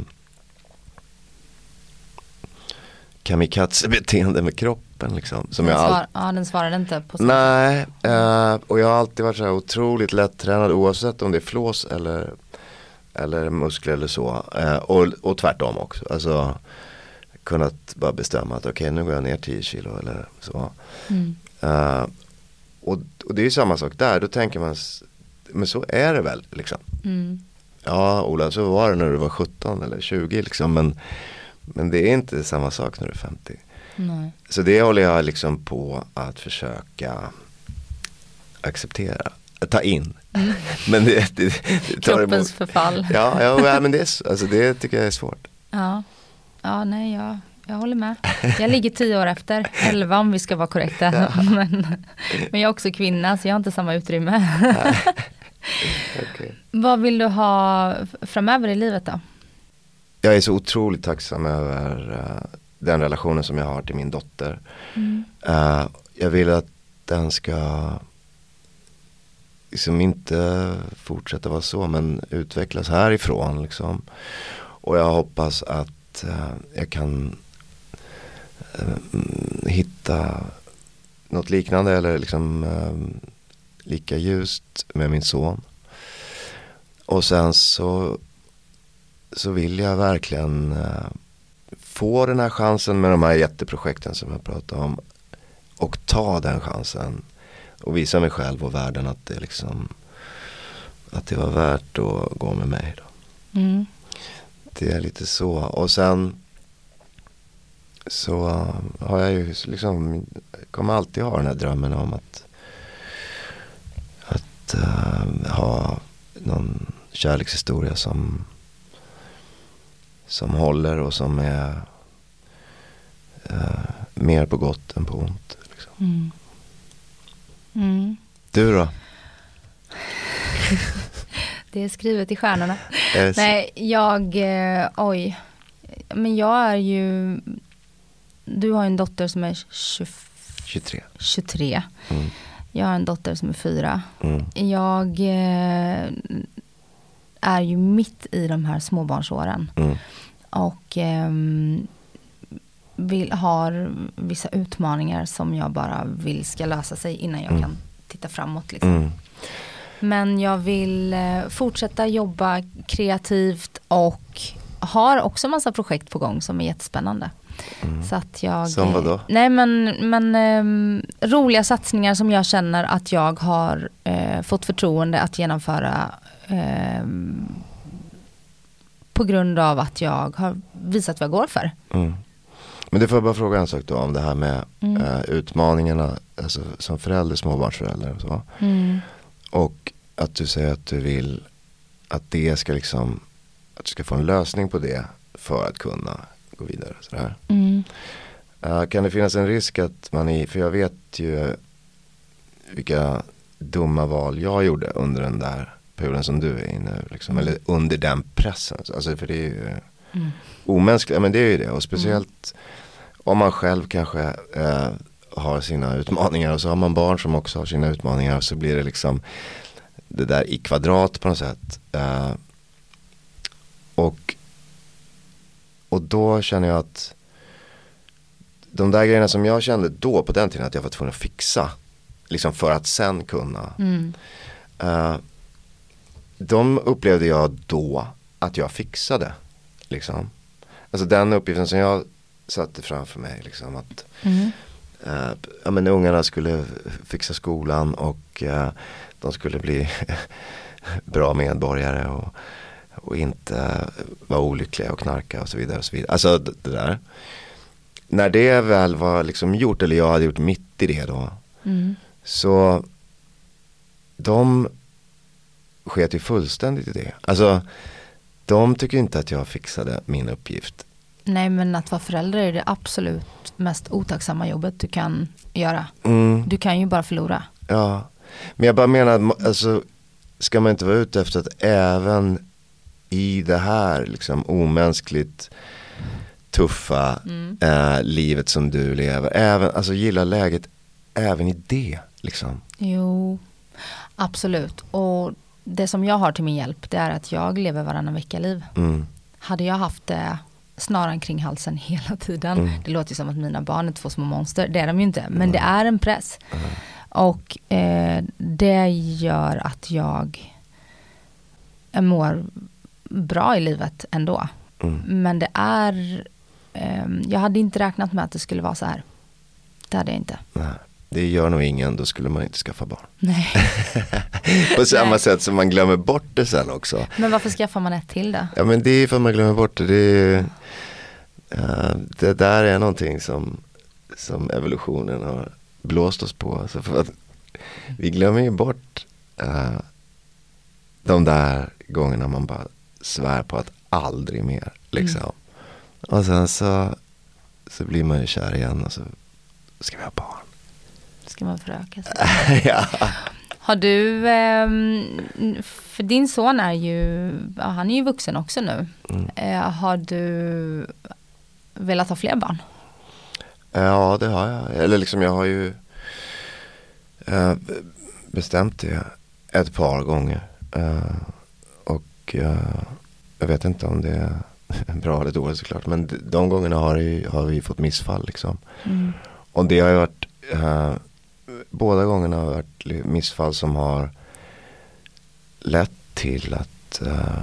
kamikaze-beteende med kroppen liksom. Som den, jag svar, all... ja, den svarade inte på så. Nej, uh, och jag har alltid varit så här otroligt lättränad oavsett om det är flås eller, eller muskler eller så. Uh, och, och tvärtom också. Alltså kunnat bara bestämma att okej, okay, nu går jag ner tio kilo eller så. Mm. Uh, Och, och det är ju samma sak där. Då tänker man, men så är det väl liksom. Mm. Ja, Ola, så var det när du var sjutton eller tjugo liksom. Men, men det är inte samma sak när du är femtio. Nej. Så det håller jag liksom på att försöka acceptera. Ta in. Mm. Men det, det, det tar kroppens emot. Förfall. Ja, ja, ja men det, är, alltså det tycker jag är svårt. Ja, ja nej, ja. Jag håller med. Jag ligger tio år efter. Elva om vi ska vara korrekta. Ja. Men, men jag är också kvinna så jag har inte samma utrymme. Okay. Vad vill du ha framöver i livet då? Jag är så otroligt tacksam över uh, den relationen som jag har till min dotter. Mm. Uh, jag vill att den ska liksom inte fortsätta vara så, men utvecklas härifrån liksom. Och jag hoppas att uh, jag kan hitta något liknande eller liksom um, lika ljust med min son. Och sen så så vill jag verkligen uh, få den här chansen med de här jätteprojekten som jag pratade om och ta den chansen och visa mig själv och världen att det liksom att det var värt att gå med mig då. Mm. Det är lite så. Och sen så uh, har jag ju liksom, kommer alltid ha den här drömmen om att att uh, ha någon kärlekshistoria som som håller och som är uh, mer på gott än på ont. Liksom. Mm. Mm. Du då? Det är skrivet i stjärnorna. Är Nej, jag... Eh, oj. Men jag är ju... Du har en dotter som är tjugotre. tjugotre. Mm. Jag har en dotter som är fyra. Mm. Jag eh, är ju mitt i de här småbarnsåren. Mm. Och eh, vill, har vissa utmaningar som jag bara vill ska lösa sig innan jag mm. kan titta framåt. Liksom. Mm. Men jag vill eh, fortsätta jobba kreativt och har också massa projekt på gång som är jättespännande. Mm. Så att jag, som vad då? Nej men, men eh, roliga satsningar som jag känner att jag har eh, fått förtroende att genomföra eh, på grund av att jag har visat vad jag går för. Mm. Men det får jag bara fråga en sak då om det här med Mm. eh, utmaningarna alltså, som förälder, småbarnsförälder och så. Mm. Och att du säger att du vill att det ska liksom, att du ska få en lösning på det för att kunna gå vidare. Sådär. Mm. Uh, kan det finnas en risk att man i, för jag vet ju vilka dumma val jag gjorde under den där perioden som du är i nu. Liksom, Mm. eller under den pressen. Alltså för det är ju Mm. omänskligt, ja, men det är ju det. Och speciellt mm. om man själv kanske uh, har sina utmaningar och så har man barn som också har sina utmaningar och så blir det liksom det där i kvadrat på något sätt. Uh, och och då känner jag att de där grejerna som jag kände då på den tiden att jag var tvungen att fixa liksom för att sen kunna Mm. uh, de upplevde jag då att jag fixade liksom. Alltså den uppgiften som jag satte framför mig liksom att Mm. uh, ja, men ungarna skulle fixa skolan och uh, de skulle bli bra medborgare och, och inte vara olyckliga och knarka och så vidare och så vidare. Alltså det, det där. När det väl var liksom gjort, eller jag hade gjort mitt i det då, Mm. så de sket ju fullständigt i det. Alltså de tycker inte att jag fixade min uppgift. Nej, men att vara förälder är det absolut mest otacksamma jobbet du kan göra. Mm. Du kan ju bara förlora. Ja, men jag bara menar, alltså, ska man inte vara ute efter att även i det här liksom omänskligt tuffa Mm. eh, livet som du lever, även, alltså gilla läget även i det liksom. Jo, absolut. Och det som jag har till min hjälp, det är att jag lever varannan vecka-liv. Mm. Hade jag haft det snaran kring halsen hela tiden, Mm. det låter ju som att mina barn är två små monster, det är de ju inte, men Mm. det är en press. Mm. Och eh, det gör att jag mår bra i livet ändå. Mm. Men det är, eh, jag hade inte räknat med att det skulle vara så här. Det hade jag inte. Nej, det gör nog ingen, då skulle man inte skaffa barn. Nej. På samma Nej. sätt som man glömmer bort det sen också. Men varför skaffar man ett till då? Ja, men det är för att man glömmer bort det. Det, är, uh, det där är någonting som, som evolutionen har blåst oss på. Alltså för att vi glömmer ju bort uh, de där gångerna man bara svär på att aldrig mer. Liksom. Mm. Och sen så, så blir man ju kär igen och så ska vi ha barn. Ska man föröka sig? Ja. Har du, för din son är ju, han är ju vuxen också nu. Mm. Har du velat ha fler barn? Ja, det har jag. Eller liksom jag har ju äh, bestämt det ett par gånger. Äh, och äh, jag vet inte om det är bra eller dåligt såklart. Men de gångerna har, det, har vi fått missfall liksom. Mm. Och det har ju varit äh, båda gångerna har varit missfall som har lett till att äh,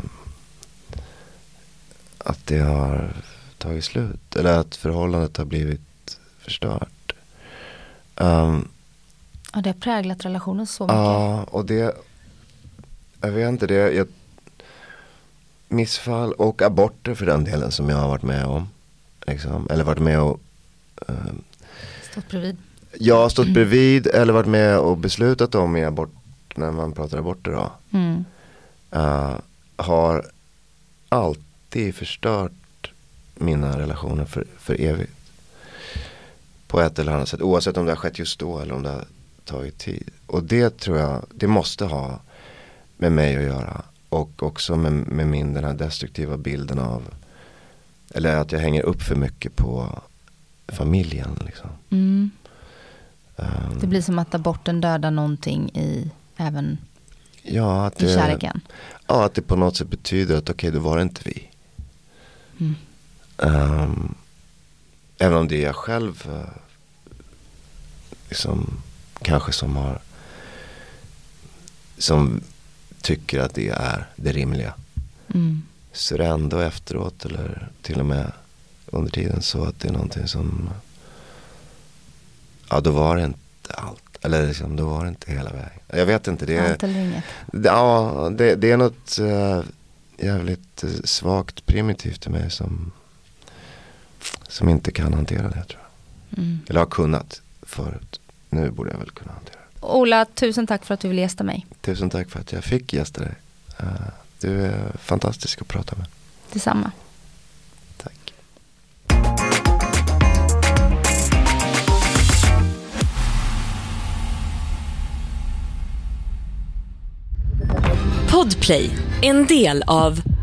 att det har tagit slut. Eller att förhållandet har blivit förstört. Um, ja, det har präglat relationen så mycket. Ja, och det jag vet inte det jag, missfall och aborter för den delen som jag har varit med om liksom, eller varit med och um, stått bredvid. Jag har stått bredvid eller varit med och beslutat om i abort, när man pratar aborter då. Mm. Uh, har alltid förstört mina relationer för, för evigt. På ett eller annat sätt. Oavsett om det har skett just då eller om det har tagit tid. Och det tror jag, det måste ha med mig att göra. Och också med, med min den här destruktiva bilden av, eller att jag hänger upp för mycket på familjen liksom. Mm. Um, det blir som att aborten dödar någonting i även ja, att i det, kärleken. Ja, att det på något sätt betyder att okej, okay, då var det inte vi. Mm. Um, även om det är jag själv uh, liksom, kanske som har som tycker att det är det rimliga. Mm. Så är det ändå efteråt eller till och med under tiden så att det är någonting som ja, då var det inte allt. Eller liksom, då var det inte hela vägen. Jag vet inte. Det är, allt eller inget. Ja, det, det är något uh, jävligt uh, svagt primitivt i mig som som inte kan hantera det, tror jag. Mm. Eller har kunnat förut. Nu borde jag väl kunna hantera det. Ola, tusen tack för att du ville gästa mig. Tusen tack för att jag fick gästa dig. Uh, du är fantastisk att prata med. Detsamma. Tack. Podplay, en del av